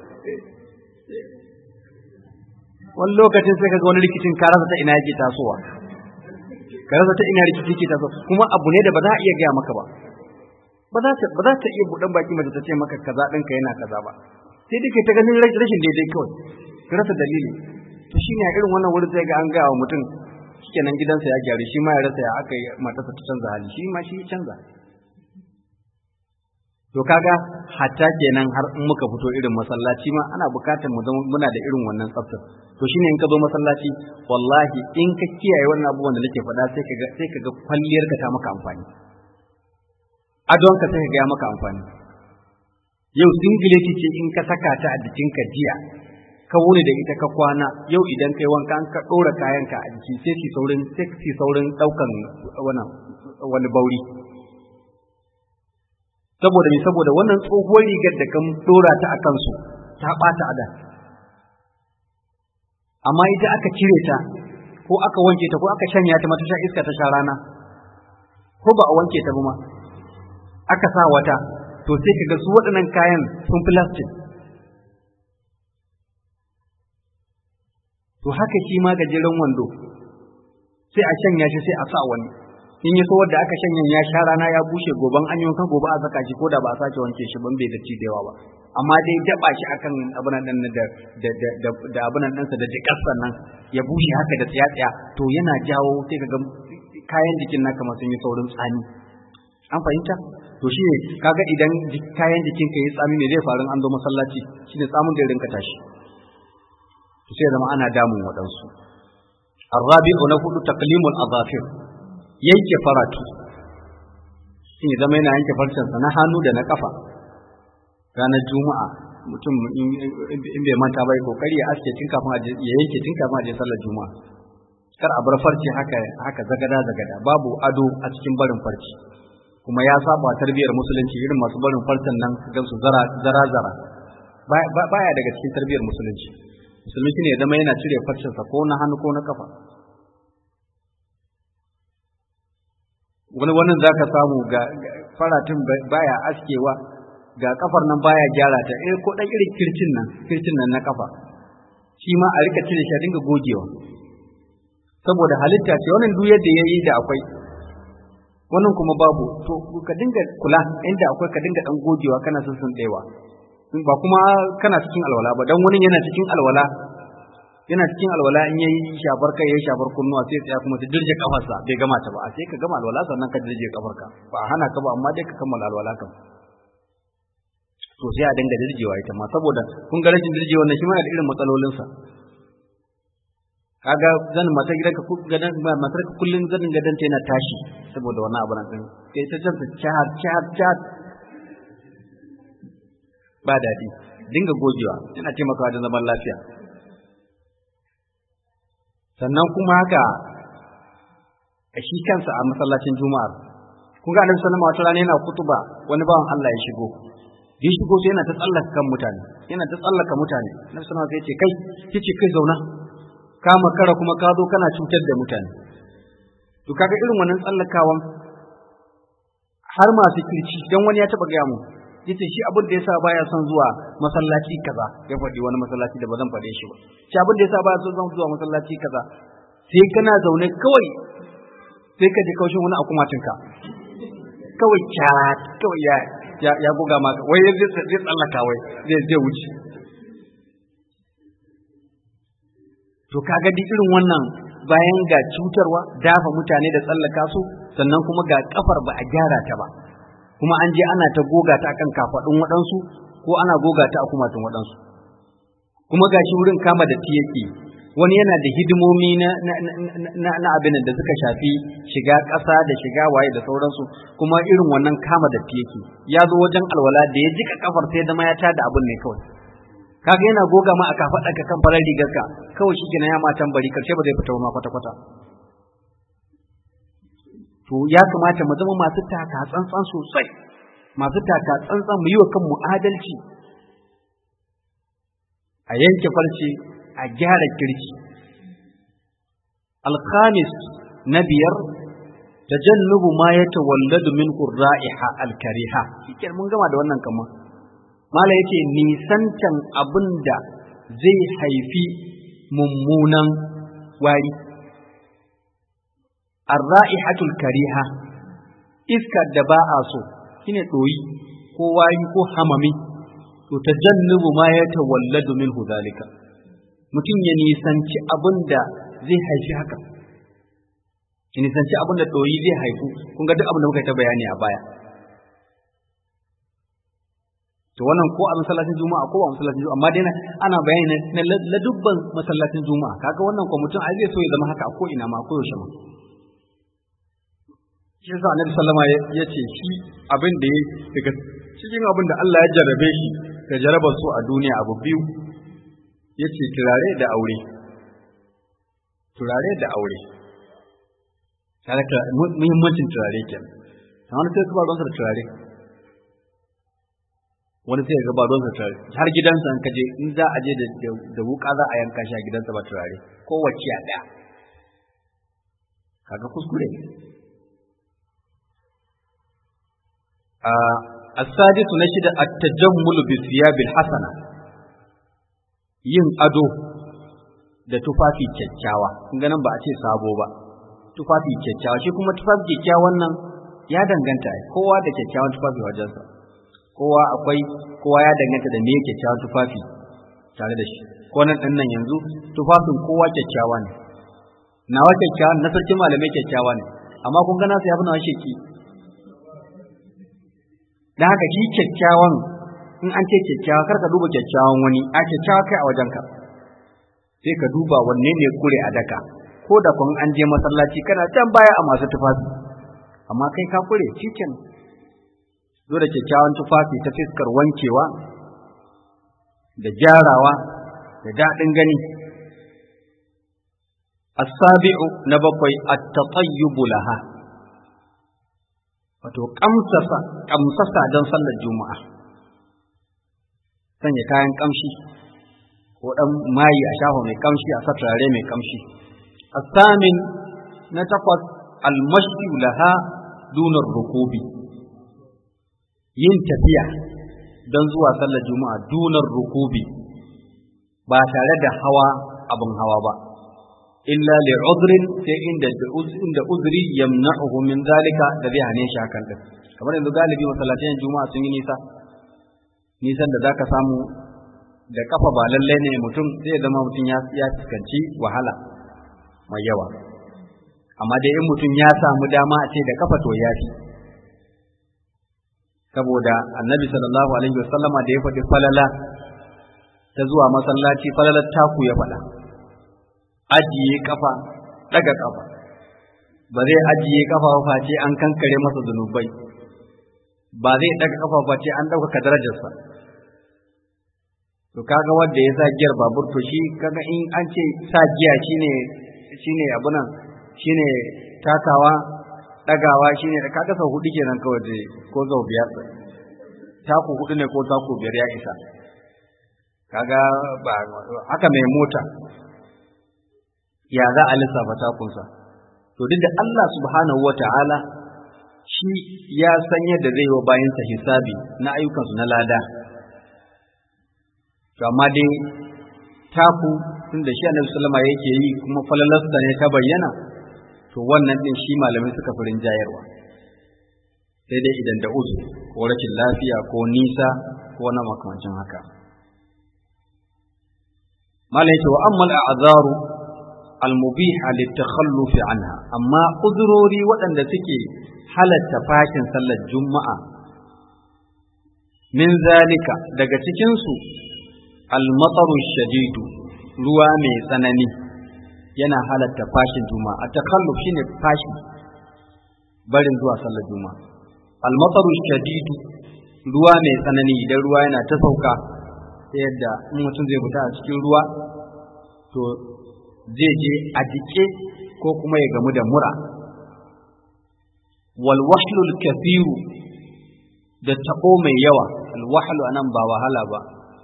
Wani lokacin sai kaga wani rikicin ka rasa ta ina yake tasowa. Ka rasa ta ina rikici ke tasowa kuma abu ne da ba za a iya gaya maka ba. Ba za ta iya buɗan baki mace ta ce maka kaza ɗinka yana kaza ba. Sai dai kai ta ganin rashin daidai kawai. Ka rasa dalili. To shi ne a irin wannan wurin sai ga an gaya wa mutum shikenan gidansa ya gyaru shi ma ya rasa ya aka yi matarsa ta canza hali shi ma shi canza. To kaga hatta kenan har in muka fito irin masallaci ma ana bukatar mu zama muna da irin wannan tsaftar. To shine in ka zo masallaci wallahi in ka kiyaye wannan abubuwan da nake faɗa sai kaga kwalliyar ka ta maka amfani. Adon ka sai ka ga maka amfani. Yau singileti ce in ka saka ta a jikinka jiya ka wuni da ita ka kwana yau idan kai wanka an ka ɗora kayanka a jiki sai ki saurin ɗaukan wani bauri. Saboda wannan tsohuwar rigar da kan dora ta a kansu ta ɓata ada. amma ita aka cire ta ko aka wanke ta ko aka shanya ta mata sha iska ta sha rana ko ba a wanke ta ba ma aka sa wata, to sai kaga su waɗannan kayan sun plastic. To haka shi ma gajeren wando sai a shanya shi sai a sa wani, in yi so wadda aka shanya ya sha rana ya bushe, goban an yi wanka gobe a saka shi ko da ba a sake wanke shi ban bai datti da yawa ba, amma dai daba shi akan abunan nan da abunan ɗansa da jikarsa nan ya bushe haka da tsiya to yana jawo sai kaga kayan jikin naka ma sun yi saurin tsami. An fahimta? To shi ne kaga idan kayan jikin ka yi tsami me zai faru an zo masallaci, shine tsamin da ya rinka tashi, to sai zama ana damun waɗansu. Arrabi'u na hudu taqlimul azafir, yanke faratu, shi ne zama yana yanke farcensa na hannu da na kafa. Ranar Juma'a mutum in bai manta bai kokari ya aske tun kafin ya yanke tun kafin a je sallar Juma'a. Kar a bar farce haka zagada babu ado a cikin barin farce, kuma ya saba tarbiyar musulunci irin masu barin farcen nan gan su zara baya daga cikin tarbiyar musulunci. Musulmi shine ya zama yana cire farcensa ko na hannu ko na kafa. Wani zaka samu ga faratin baya askewa, ga kafar nan baya gyara ta, ko dan irin kircin nan na kafa shi ma a rika cire shi a dinga gogewa, saboda halitta ce wannan duk yadda yayi da akwai, wannan kuma babu, to ka dinga kula inda akwai ka dinga dan gogewa kana sun tsayawa, ba kuma kana cikin alwala ba, dan wani yana cikin alwala in yayi shafar kai yayi shafar kunnuwa sai tsaya kuma ta dirje kafarsa bai gama ta ba, a sai ka gama alwala sannan ka dirje kafarka, ba a hana ka ba amma dai ka kammala alwala kan. To sai a dinga dirjewa ita ma, saboda kun ga rashin dirjewa wannan shi ma da irin matsalolinsa. Kaga zan matar gidanka matar ka kullun zanin gadan ta yana tashi saboda wannan abu nan din, sai ta janta chat ba dadi, dinga gogewa yana taimakawa da zaman lafiya. Sannan kuma haka shi kansa a masallacin Juma'ar, kun ga Annabi sallallahu alaihi wasallam yana kutuba, wani bawan Allah ya shigo sai yana ta tsallaka mutane, Annabi sallallahu alaihi wasallam sai ya ce kai zauna, ka makara kuma ka zo kana cutar da mutane. To kaga irin wannan tsallakawan har masu kirci, dan wani ya taba gaya mu yace shi abin da yasa baya son zuwa masallaci kaza, ya faɗi wani masallaci da ba zan faɗe shi ba, shi abin da yasa baya son zuwa masallaci kaza, sai kana zaune kawai sai ka ji kaushin wani akumatinka kawai kawai ya goga maka, wai zai tsallaka, wai zai wuce. To kaga duk irin wannan, bayan ga cutarwa dafa mutane da tsallaka su, sannan kuma ga kafar ba a gyara ta ba, kuma an je ana ta goga ta akan kafadun waɗansu ko ana goga ta a kumatun waɗansu, kuma gashi wurin kama da yake. Wani yana da hidimomi na abin da suka shafi shiga ƙasa da shiga waye da sauransu, kuma irin wannan kama da yake. Ya zo wajen alwala da ya jika kafar sai zama ya tada abin ne kawai, kaga yana goga ma aka faɗa ka kan farar rigarka kawai shi kenan ya matan bari karshe ba zai fita ma kwata-kwata. To ya kamata mu zama masu taka tsantsan sosai, masu taka tsantsan, mu yi wa kanmu adalci, a yanke farce, a gyara kirki. Alkhamis na biyar, tajannubu ma yatawalladu min qurra'iha alkariha. Shi mun gama da wannan kama. Mala yace nisantan abinda zai haifi mummunan wari. Ar-ra'ihatul kariha, iskar da ba a so, shine doyi ko wari ko hamami, to tajannubu ma yatawalladu minhu zalika. Mutum ya nisanci abinda zai haifi haka, ya nisanci abinda doyi zai haifu. Kun ga duk abin da muka ta bayani a baya. To wannan ko a masallacin Juma'a ko a masallacin Juma'a, amma dai ana bayani na ladubban masallacin Juma'a. Kaga wannan ko mutum ai zai so ya zama haka a ko ina ma, ko yaushe ma. Shi yasa Annabi sallama ya ce shi abin da daga cikin abin da Allah ya jarrabe shi da jarraba su a duniya abu biyu, yace turare da aure. Turare da aure. Kaga muhimmancin turare kenan. Kamar sai su ba ruwansa da turare. wani sai ga ba don sa har gidansa an kaje in za a je da wuka za a yanka shi a gidansa ba turare ko wacce a daya kaga kuskure السادس نشد التجمل بالثياب الحسنة yin ado da tufafi kyakkyawa kun ga nan ba a ce sabo ba tufafi kyakkyawa shi kuma tufafi kyakkyawan nan ya danganta kowa da kyakkyawan tufafi wajensa kowa ya danganta da me kyakkyawan tufafi tare da shi ko nan din nan yanzu tufafin kowa kyakkyawa ne nawa kyakkyawa na sarkin malamai kyakkyawa ne amma kun ga nasu ya fi nawa sheki da haka shi kyakkyawan in an ce kyakkyawa kar ka duba kyakkyawan wani a kyakkyawa kai a wajenka sai ka duba wanne ne kure a daka ko da kun an je masallaci kana can baya a masu tufafi amma kai ka kure cikin zo da kyakkyawan tufafi ta fiskar wankewa da gyarawa da daɗin gani as-sabi'u na bakwai at-tatayyubu laha wato kamsasa don sallar juma'a sanya kayan kamshi ko dan mayi a shafa mai kamshi a saturare mai kamshi as-samin na takwas al-mashyi laha dunar rukubi yin tafiya don zuwa sallar juma'a dunar rukubi ba tare da hawa abin hawa ba illa li udrin sai inda uzri yamna'uhu min zalika da zai hane shi hakan din kamar yanzu galibi masallatan juma'a sun yi nisan da zaka samu da kafa ba lalle ne mutum zai zama mutum ya fuskanci wahala mai yawa amma dai in mutum ya samu dama a ce da kafa to yafi saboda annabi sallallahu alaihi wasallama da ya faɗi falala ta zuwa masallaci falalar taku ya faɗa ajiye kafa daga kafa ba zai ajiye kafa face an kankare masa zunubai ba zai daga kafa face an ɗaukaka darajarsa to kaga wanda ya sa giyar babur to shi kaga in an ce sa giya shine abunan shine takawa dagawa shine da kaga sau hudu kenan kawai ko sau biyar taku hudu ne ko taku biyar ya isa kaga ba haka mai mota ya za a lissafa takunsa to duk da Allah subhanahu wata'ala shi ya san yadda zai yi wa bayansa hisabi na ayyukansu na lada to amma dai taku tunda shi Annabi sallama yake yi kuma falalasta ne ta bayyana to wannan din shi malamai suka furin jayarwa sai dai idan da uzu ko rashin lafiya ko nisa ko na makamancin haka malai ce wa ammal a'zaru al-mubiha litakhallufi anha amma uzurori waɗanda suke halatta fashin sallar juma'a min zalika daga cikin su al-mataru shadidu ruwa mai tsanani yana halatta fashin juma'a at-takhalluf shine fashi barin zuwa sallar juma'a al-mataru shadidu ruwa mai tsanani idan ruwa yana ta sauka ta yadda in mutum zai fita a cikin ruwa to zai je a jike ko kuma ya gamu da mura wal wahlul kathiru da tabo mai yawa al wahlu anan ba wahala ba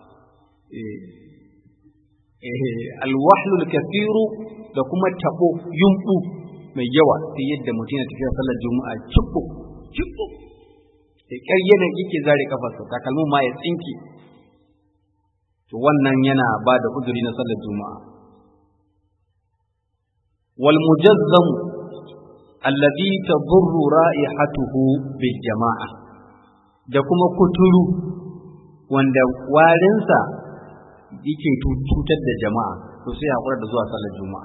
al wahlul kathiru da kuma tabo yumbu mai yawa sai yadda mutum ya tafi sallar juma'a cibbo sai ƙaryana yake zare kafarsa takalmin ma ya tsinke to wannan yana ba da uzuri na sallar juma'a wal mujazzam alladhi tadurru ra'ihatuhu bil jama'a da kuma kuturu wanda warinsa yake cutar da jama'a to sai hakura da zuwa sallar juma'a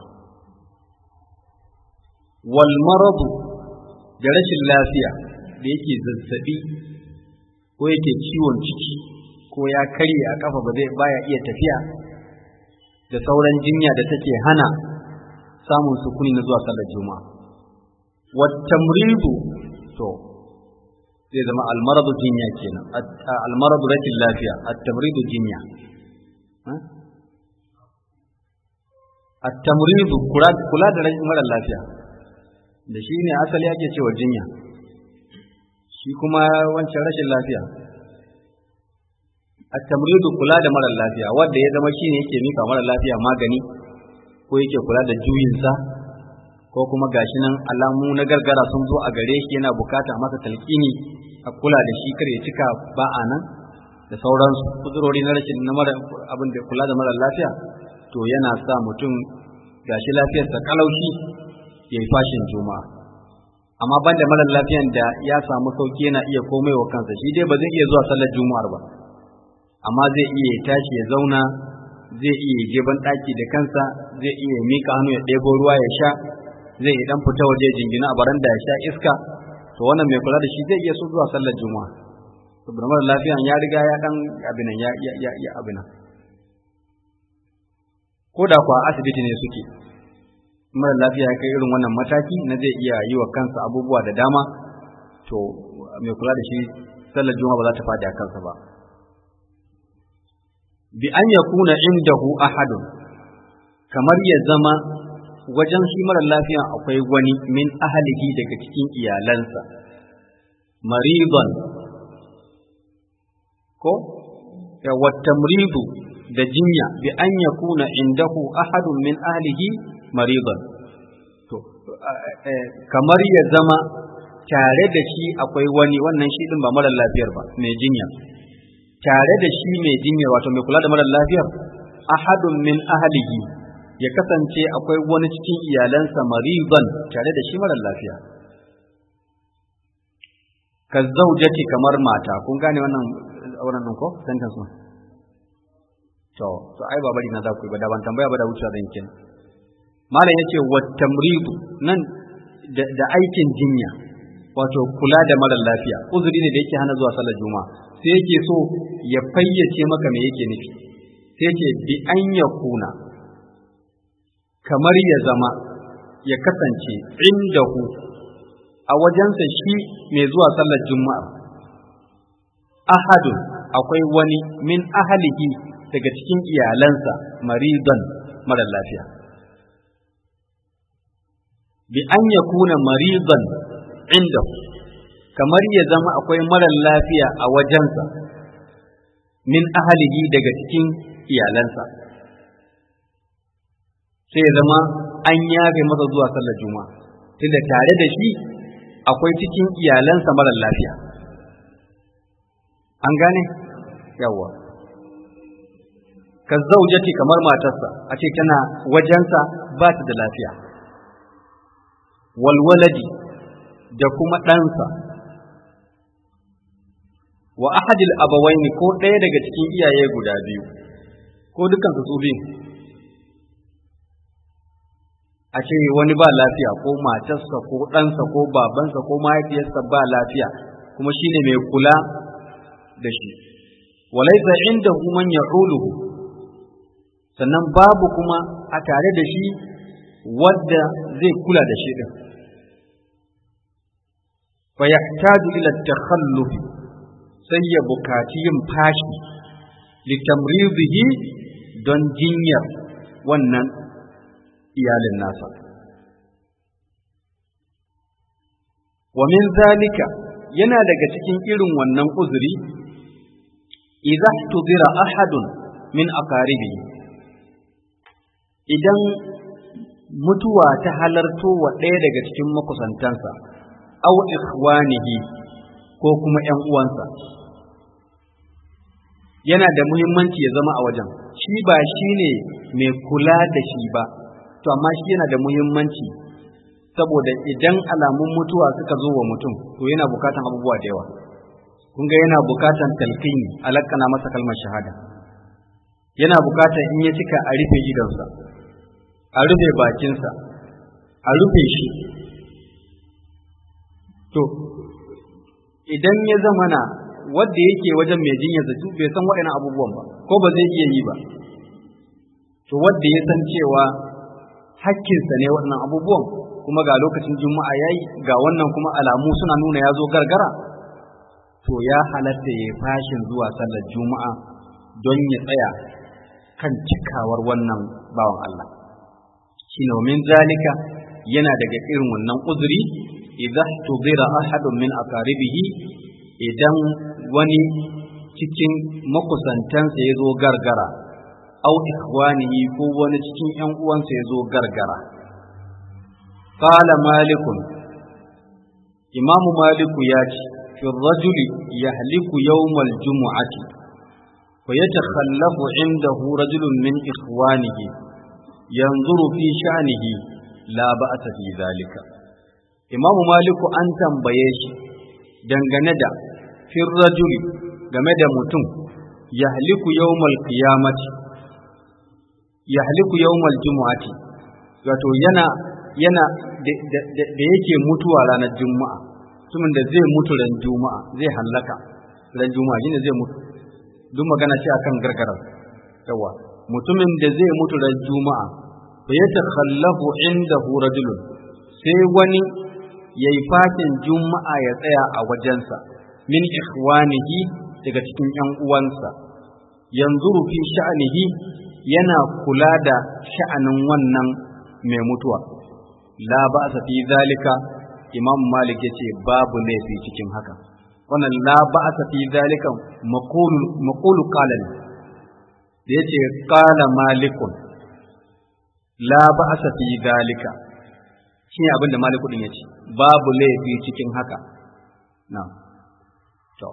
wal maradu da rashin lafiya da yake zazzabi ko yake ciwon ciki ko ya karye a kafa baya iya tafiya da sauran jinya da take hana samun sukuni na zuwa sallar juma'a wattamridu to zai zama almaradu jinya kenan almaradu rashin lafiya attamridu jinya attamridu kula da rashin mara lafiya da shi ne asali ake cewa jinya shi kuma wancan rashin lafiya at-tamridu kula da mara lafiya wanda ya zama shine yake mika mara lafiya magani ko yake kula da juyinsa ko kuma gashi nan alamu na gargara sun zo a gare shi yana bukata masa talqini a kula da shi kar ya cika ba a nan da sauransu kudurori na rashin na mara abin da kula da mara lafiya to yana sa mutum gashi lafiyarsa kalaushi ya yi fashin juma'a amma ban da mara lafiyan da ya samu sauki yana iya komai wa kansa shi dai ba zai iya zuwa sallar juma'ar ba amma zai iya tashi ya zauna zai iya je ban daki da kansa zai iya mika hannu ya ɗebo ruwa ya sha zai dan fita waje jingina a baranda ya sha iska to wannan mai kula da shi zai iya so zuwa sallar juma'a saboda mara lafiyan ya riga ya dan abinan ya abinan ko da kuwa asibiti ne suke mara lafiya ya kai irin wannan mataki na zai iya yi wa kansa abubuwa da dama to mai kula da shi sallar juma'a ba za ta fadi a kansa ba bi an yakuna indahu ahadun kamar ya zama wajen shi mara lafiya akwai wani min ahlihi daga cikin iyalansa maridan ko wa tamridu da jinya bi an yakuna indahu ahadun min ahlihi maridan to kamar ya zama tare da shi akwai wani wannan shi din ba mara lafiyar ba mai jinya tare da shi mai jinyar wato mai kula da mara lafiyar ahadun min ahlihi ya kasance akwai wani cikin iyalansa maridan tare da shi mara lafiya ka zaujati kamar mata kun gane wannan ko sentence ma to ai ba bari na za ku ba da ban tambaya ba da wuce zan kin malam yace wa tamridu nan da aikin jinya wato kula da mara lafiya uzuri ne da yake hana zuwa sallar juma'a sai yake so ya fayyace maka me yake nufi sai yake bi an yakuna kamar ya zama ya kasance indahu a wajensa shi mai zuwa sallar juma'a ahadun akwai wani min ahlihi daga cikin iyalansa maridan mara lafiya bi an yakuna maridan indahu kamar ya zama akwai mara lafiya a wajensa min ahlihi daga cikin iyalansa sai ya zama an yafe masa zuwa sallar juma'a tunda tare da shi akwai cikin iyalansa mara lafiya an gane yawa ka zaujati kamar matarsa a ce tana wajensa ba ta da lafiya walwaladi da kuma ɗansa wa ahadil abawaini ko ɗaya daga cikin iyaye guda biyu ko dukansu su biyu a ce wani ba lafiya ko matarsa ko ɗansa ko babansa ko mahaifiyarsa ba lafiya kuma shine mai kula da shi walaisa indahu man ya'uluhu sannan babu kuma a tare da shi wadda zai kula da shi din fa yahtaju ila takhalluf sai ya bukaci yin fashi li tamridihi don jinyar wannan iyalin nasa wa min zalika yana daga cikin irin wannan uzuri idza tudira ahadun min aqaribihi idan mutuwa ta halarto wa ɗaya daga cikin makusantansa aw ikhwanihi ko kuma ƴan uwansa yana da muhimmanci ya zama a wajen shi ba shine mai kula da shi ba to amma shi yana da muhimmanci saboda idan alamun mutuwa suka zo wa mutum to yana bukatan abubuwa da yawa kun ga yana bukatan talqini alakana masa kalmar shahada yana bukatan in ya cika a rufe gidansa a rufe bakinsa a rufe shi to idan ya zamana wanda yake wajen mai jinyar zatu bai san waɗannan abubuwan ba ko ba zai iya yi ba to wanda ya san cewa hakkinsa ne waɗannan abubuwan kuma ga lokacin juma'a yayi ga wannan kuma alamu suna nuna ya zo gargara to ya halatta ya fashin zuwa sallar juma'a don ya tsaya kan cikawar wannan bawan Allah shine min zalika yana daga irin wannan uzuri idza tudira ahadun min aqaribihi idan wani cikin makusantansa ya zo gargara au ikhwanihi ko wani cikin ƴan uwansa ya zo gargara. Qala malikun, imamu maliku ya ce fi rajuli yahliku yawmal jumu'ati fa yatakhallafu indahu rajulun min ikhwanihi yanzuru fi sha'nihi la ba'sa fi zalika. Imamu maliku an tambaye shi dangane da fi rajuli game da mutum yahliku yawmal qiyamati yahliku yawmal jumu'ati, wato yana da yake mutuwa ranar juma'a, mutumin da zai mutu ran juma'a, zai hallaka ran juma'a shine zai mutu. Duk magana ce akan gargarar. Yawa, mutumin da zai mutu ran juma'a fa yatakhallafu indahu rajulun, sai wani yayi fatin juma'a ya tsaya a wajensa min ikhwanihi, daga cikin ƴan uwansa, yanzuru fi sha'nihi, yana kula da sha'anin wannan mai mutuwa. La ba'sa fi zalika, Imam Malik yace babu laifi cikin haka. Wannan la ba'sa fi zalika maqulu qala, da yace qala malikun la ba'sa fi zalika, shine abin da Maliku din yace babu laifi cikin haka. Na'am. To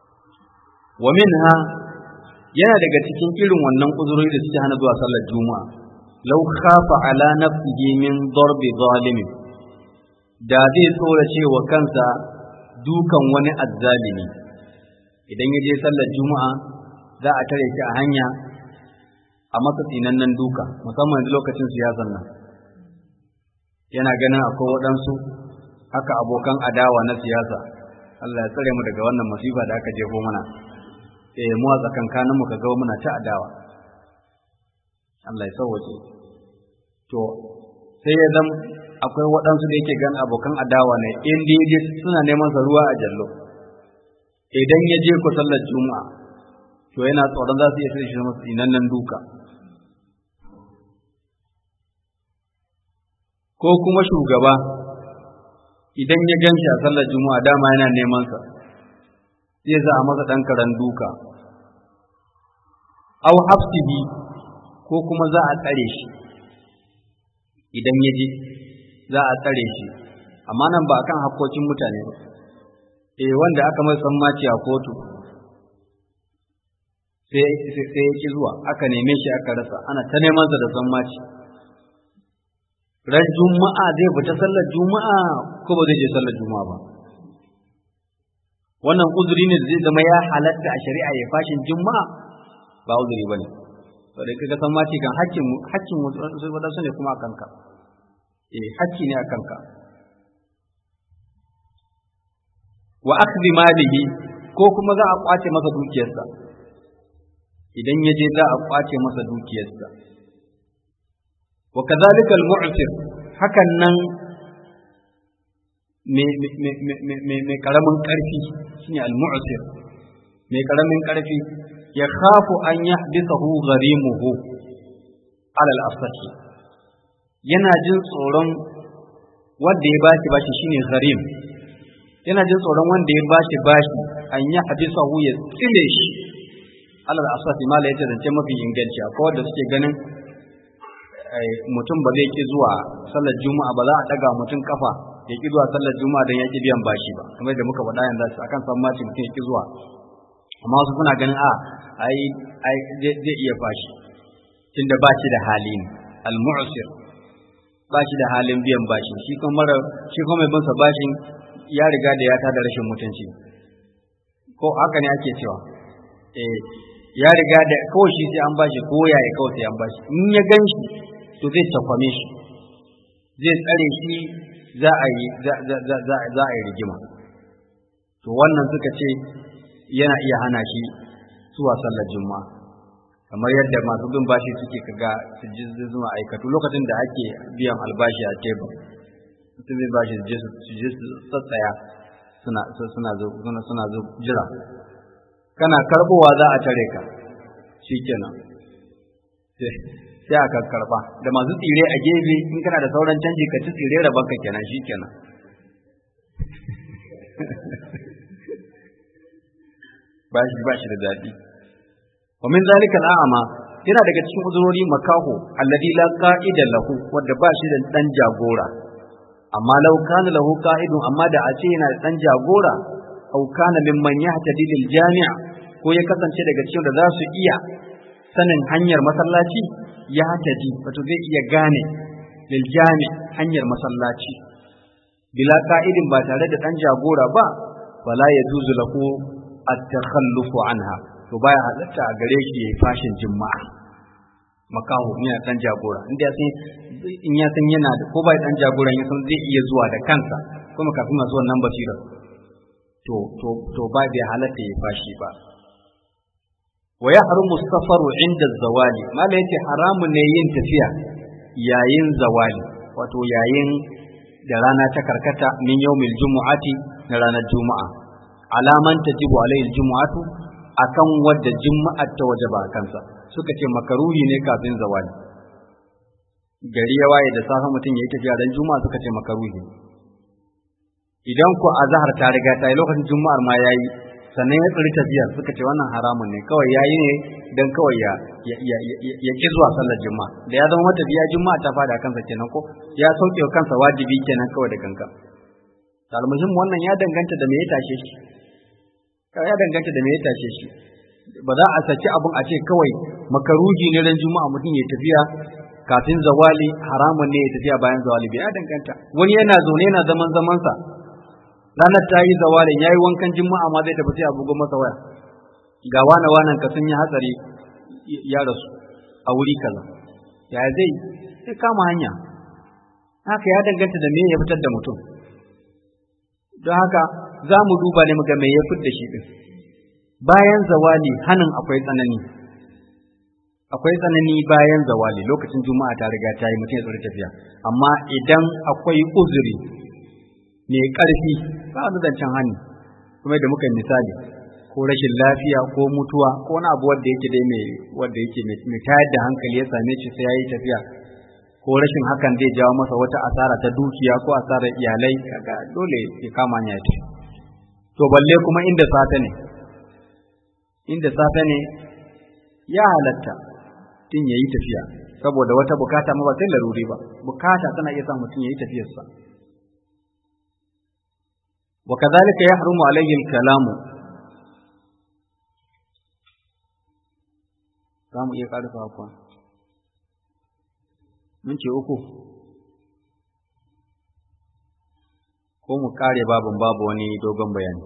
wa minha, yana daga cikin irin wannan uzuri da suke hana zuwa sallar juma'a, law khafa ala nafsihi min darbi zalimin, da zai tsora cewa kansa dukan wani azzalimi. Idan ya je sallar juma'a za a tare shi a hanya a masa tsinannen duka, musamman lokacin siyasan nan. Yana ganin akwai waɗansu haka abokan adawa na siyasa. Allah ya tsare mu daga wannan masifa da aka jefo mana. Mu a tsakankanin mu kaga muna ta adawa. Allah ya sauwace. To sai ya zama akwai waɗansu da yake gan abokan adawa ne, in dai suna neman sa ruwa a jallo. Idan ya je ku sallar juma'a, to yana tsoron za su iya sai shi masa inannen duka. Ko kuma shugaba idan ya ganshi a sallar juma'a dama yana neman sa, zai za a masa ɗan karen duka. Aw hafsihi, ko kuma za a tsare shi. Idan ya je za a tsare shi, amma nan ba akan hakkokin mutane ba. Wanda aka mai sammaci a kotu sai ya ki zuwa, aka neme shi aka rasa, ana ta neman sa da sammaci. Ran juma'a zai fita sallar juma'a ko ba zai je sallar juma'a ba? Wannan uzuri ne da zai zama ya halatta a shari'a ya fashin juma'a? Ba uzuri bane. To da kaga sammaci kan hakkin wadansu ne kuma a kanka. Hakki ne a kanka. Wa akhdhi malihi, ko kuma za a kwace masa dukiyarsa. Idan ya je za a kwace masa dukiyarsa. Wa kadhalika al-mu'sir, hakan nan mai karamin karfi shine al-mu'sir, mai karamin karfi ya khafu an yahdisahu gharimuhu ala al-afsaki, yana jin tsoron wanda ya bashi shine gharim, yana jin tsoron wanda ya bashi an yahdisahu ya tsile shi ala al-afsaki. Mala yace zance mafi inganci, akwai wanda suke ganin mutum ba zai ki zuwa sallar juma'a ba, za a daga mutum kafa ya ki zuwa sallar juma'a don ya ki biyan bashi ba, kamar da muka faɗa yanzu akan san mace mutum ya ki zuwa. Amma wasu suna ganin zai iya bashi tunda ba shi da hali ne, al-mu'sir ba shi da halin biyan bashi, shi kuma mai bin sa bashin ya riga da ya tada rashin mutunci, ko haka ne ake cewa. Ya riga da kawai shi sai an bashi, ko yaya kawai sai an bashi. In ya gan shi to zai takwame shi, zai tsare shi, za a yi rigima. To wannan suka ce yana iya hana shi zuwa sallar juma'a, kamar yadda masu bin bashi suke kaga su ji zuma aikatu lokacin da ake biyan albashi a tebur. Mutum zai bashi su je su tsatsaya suna jira. Kana karbowa za a tare ka, shikenan sai aka karba. Da masu tsire a gefe, in kana da sauran canji ka ci tsire raban ka kenan, shikenan. ba shi da daɗi. Wa min zalika al'ama yana daga cikin uzurori makaho alladhi la qa'ida lahu wanda ba shi da dan jagora. Amma law kana lahu qa'idun amma da a ce yana da dan jagora aw kana mimman yahtadi lil jami' ko ya kasance daga cikin da za su iya sanin hanyar masallaci ya hatadi wato zai iya gane lil jami' hanyar masallaci bila qa'idin ba tare da dan jagora ba wala yajuzu lahu at-takhallufu anha to baya halatta a gare shi fashin juma'a makaho yana dan jagora inda ya san yana da ko bai dan jagoran ya san zai iya zuwa da kansa kuma kafin a zuwa nan basira to ba bai halatta ya fashi ba wa yahrumu safaru inda zawali mala yace haramun ne yin tafiya yayin zawali wato yayin da rana ta karkata min yawmil jumu'ati na ranar juma'a alaman tajibu alayhi aljumu'atu akan wadda juma'ar ta wajaba kansa suka ce makaruhi ne kafin zawali gari ya waye da safe mutum yayi tafiya dan juma'a suka ce makaruhi idan ko azhar ta riga ta yi lokacin juma'ar ma yayi sannan ya tsiri tafiyar suka ce wannan haramun ne kawai yayi ne dan kawai ya ki zuwa sallar juma'a da ya zama matafiya juma'a ta fada kansa kenan ko ya sauke kansa wajibi kenan kawai da kanka almuhim wannan ya danganta da me ya tashe shi ya danganta da me ya tashe shi ba za a saki abun a ce kawai makaruhi ne ran juma'a mutum ya tafiya kafin zawali haramun ne ya tafiya bayan zawali bai ya danganta wani yana zaune yana zaman sa ranar ta yi zawalin ya yi wankan juma'a ma zai tafi sai a bugo masa waya ga wanan ka sun yi hatsari ya rasu a wuri kaza ya zai kama hanya haka ya danganta da me ya fitar da mutum don haka za mu duba ne muga me ya fitar da shi din bayan zawali hanin akwai tsanani bayan zawali lokacin juma'a ta riga ta yi mutum ya tsori tafiya amma idan akwai uzuri mai ƙarfi ba wani zancen hani kuma da muka misali ko rashin lafiya ko mutuwa ko wani abu wanda yake dai mai tayar da hankali ya same shi sai ya yi tafiya ko rashin hakan zai jawo masa wata asara ta dukiya ko asarar iyalai kaga dole ya kama hanya ya tafi to balle kuma inda safe ne ya halatta tun ya yi tafiya saboda wata bukata ma ba sai laruri ba bukata tana iya sa mutum ya yi tafiyarsa وكذلك يحرم عليه الكلام zamu iya ƙarfa kuwa mun ce uku ko mu kare babu wani dogon bayani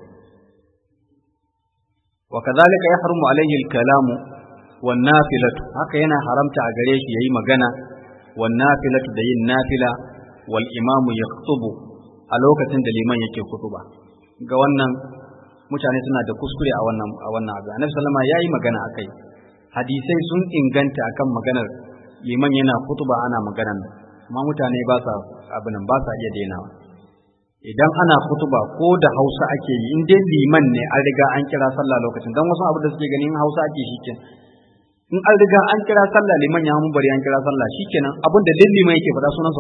وكذلك يحرم عليه الكلام والنافلة haka yana haramta a gare shi yayi magana والنافلة da yin nafila wal imamu yaktubu a lokacin da liman yake kutuba ga wannan mutane suna da kuskure a wannan abu annabi sallama yayi magana akai hadisai sun inganta akan maganar liman yana kutuba ana maganar amma mutane ba sa iya dainawa idan ana kutuba ko da Hausa ake yi in dai liman ne an riga an kira sallah lokacin dan wasu abu da suke ganin Hausa ake shikenan in an riga an kira sallah liman ya mun bari an kira sallah shikenan abin da liman yake faɗa sunansa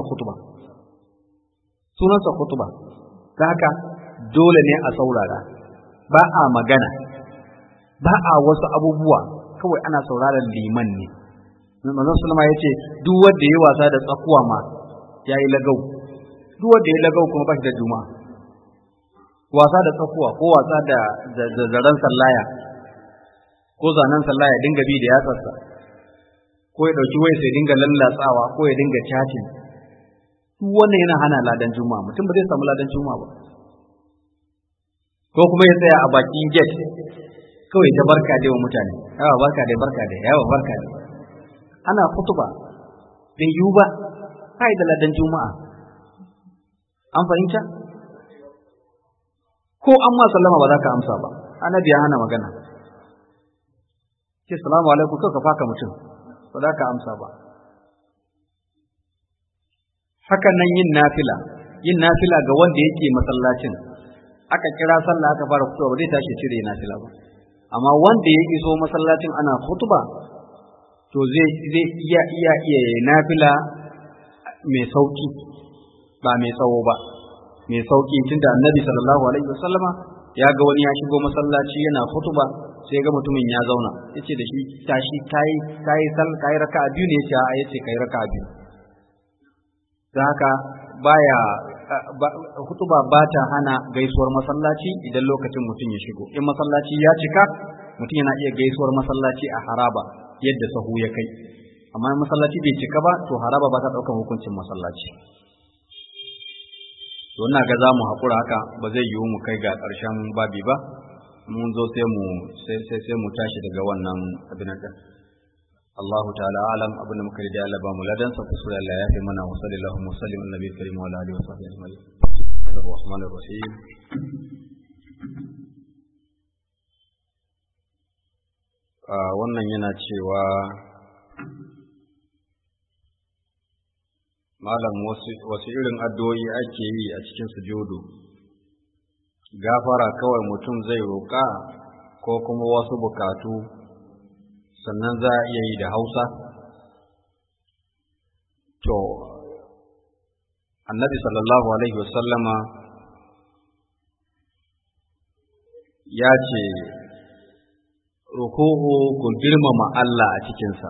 kutuba ta haka dole ne a saurara ba a magana ba a wasu abubuwa kawai ana sauraron liman ne manzon sallama ya ce duk wanda ya wasa da tsakuwa ma ya yi lagau duk wanda ya lagau kuma ba shi da juma'a wasa da tsakuwa ko wasa da zaren sallaya ko zanen sallaya dinga bi da yatsarsa ko ya ɗauki waya sai dinga lallatsawa ko ya dinga chatting wannan yana hana ladan juma'a mutum ba zai samu ladan juma'a ba ko kuma ya tsaya a bakin gate kawai ta barka dai wa mutane yawa barka dai yawa barka dai ana kutuba bai yiwu ba kai da ladan juma'a an fahimta ko an ma sallama ba za ka amsa ba annabi ya hana magana ce salamu alaikum ka faka mutum ba za ka amsa ba hakan nan yin nafila ga wanda yake masallacin aka kira sallah aka fara kutuba ba zai tashi cire nafila ba amma wanda ya iso masallacin ana kutuba to zai iya nafila mai sauki ba mai tsawo ba mai sauki tunda annabi sallallahu alaihi wasallama ya ga wani ya shigo masallaci yana kutuba sai ga mutumin ya zauna yace da shi tashi kai raka'a biyu ne yace a yace kai raka'a biyu. Da haka baya hutuba ba ta hana gaisuwar masallaci idan lokacin mutum ya shigo. In masallaci ya cika, mutum yana iya gaisuwar masallaci a haraba yadda sahu ya kai. Amma in masallaci bai cika ba, to haraba ba ta ɗaukar hukuncin masallaci. To ina ga za mu haƙura haka, ba zai yiwu mu kai ga ƙarshen babi ba. Mun zo sai mu tashi daga wannan abin da Allahu ta'ala alam, abin da muka yi da Allah ba mu ladan sa kusura Allah ya fi mana wa sallallahu wa sallim annabi karim wa alihi wa sahbihi ajma'in. Ar-Rahmanir Rahim. Wannan yana cewa malam wasu irin addu'o'i ake yi a cikin sujudu, gafara kawai mutum zai roƙa ko kuma wasu bukatu sannan za a iya yi da Hausa? To, annabi sallallahu alaihi wasallama ya ce ruku'u ku girmama Allah a cikinsa,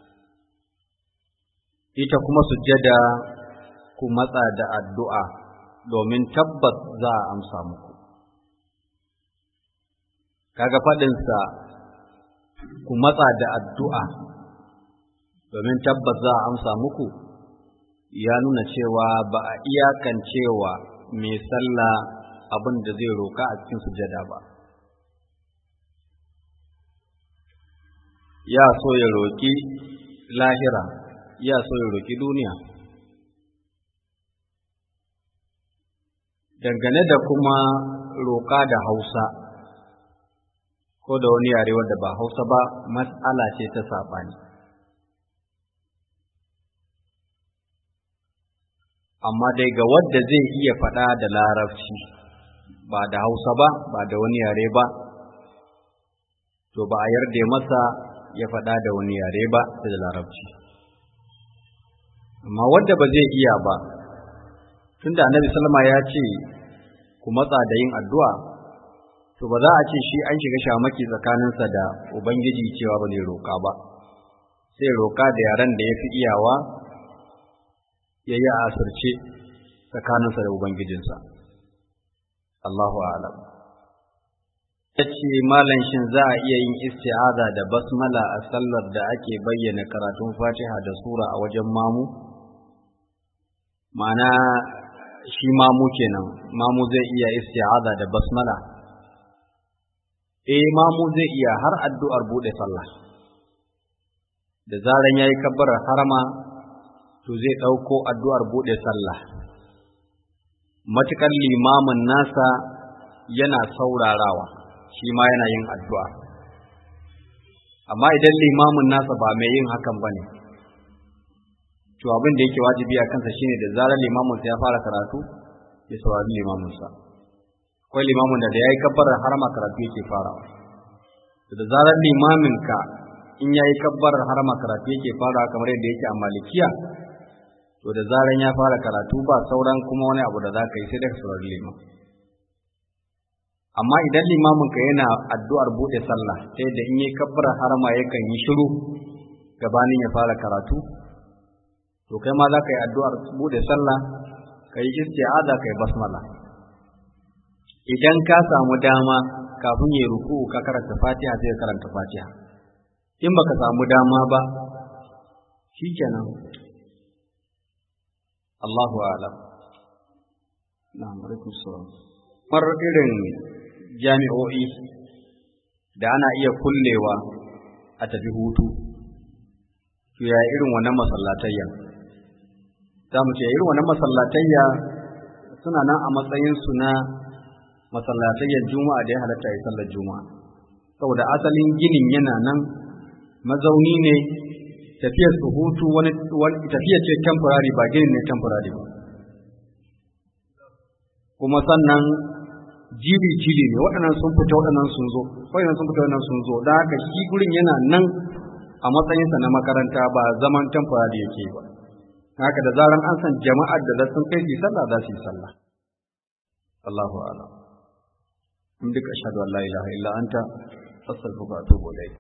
ita kuma sujjada ku matsa da addu'a domin tabbas za a amsa muku. Kaga faɗinsa ku matsa da addu'a domin tabbas za a amsa muku ya nuna cewa ba a iyakancewa mai sallah abin da zai roka a cikin sujjada ba. Ya so ya roki lahira, ya so ya roki duniya. Dangane da kuma roka da Hausa ko da wani yare wanda ba Hausa ba, mas'ala ce ta saɓani. Amma dai ga wadda zai iya faɗa da Larabci ba da Hausa ba, ba da wani yare ba, to ba a yarda masa ya faɗa da wani yare ba da Larabci. Amma wadda ba zai iya ba, tunda Annabi sallama ya ce ku matsa da yin addu'a, to ba za a ce shi an shiga shamaki tsakaninsa da Ubangiji cewa ba zai roƙa ba, sai roƙa da yaren da ya fi iyawa ya yi a asirce tsakaninsa da Ubangijinsa. Allahu a'lam. Ya ce malam shin za a iya yin isti'aza da basmala a sallar da ake bayyana karatun Fatiha da sura a wajen mamu? Ma'ana shi mamu kenan, mamu zai iya isti'aza da basmala? Mamu zai iya har addu'ar buɗe sallah. Da zaran yayi kabbarar harama to zai ɗauko addu'ar buɗe sallah. Matuƙar limamin nasa yana saurarawa, shi ma yana yin addu'a. Amma idan limamin nasa ba mai yin hakan ba ne, to abin da yake wajibi a kansa shine da zarar limaminsa ya fara karatu, ya saurari limaminsa. Akwai limamin da ya yi kabbarar harama karatu yake farawa. Da zarar limaminka in ya yi kabbarar harama karatu yake farawa kamar yadda yake a Malikiya, to da zaran ya fara karatu ba sauran kuma wani abu da za ka yi sai da ka saurari liman. Amma idan limaminka yana addu'ar buɗe sallah ta yadda in yi kabbar harama yakan yi shiru gabanin ya fara karatu, to kai ma za ka yi addu'ar buɗe sallah, ka yi isti'aza, ka yi basmala. Idan ka samu dama kafin ya ruku ka karanta Fatiha sai ka karanta Fatiha. In baka samu dama ba, shikenan. Allahu a'lam. Na'am, alaikum salam. Mar irin jami'o'i da ana iya kullewa a tafi hutu, to ya irin wannan masallatayya? Za mu ce irin wannan masallatayya suna nan a matsayin su na masallatayyar Juma'a da ya halatta yi sallar Juma'a. Saboda asalin ginin yana nan, mazauni ne, tafiyar su hutu wani tafiyar ce temporary, ba ginin ne temporary ba. Kuma sannan jiri-jiri ne, waɗannan sun fita waɗannan sun zo, waɗannan sun fita waɗannan sun zo, da haka shi gurin yana nan a matsayinsa na makaranta ba zaman temporary yake ba. Haka da zaran an san jama'ar da sun kai su sallah za su yi sallah. Allahu a'lam. In duka ashhadu an la ilaha illa anta astaghfiruka wa atubu ilayk.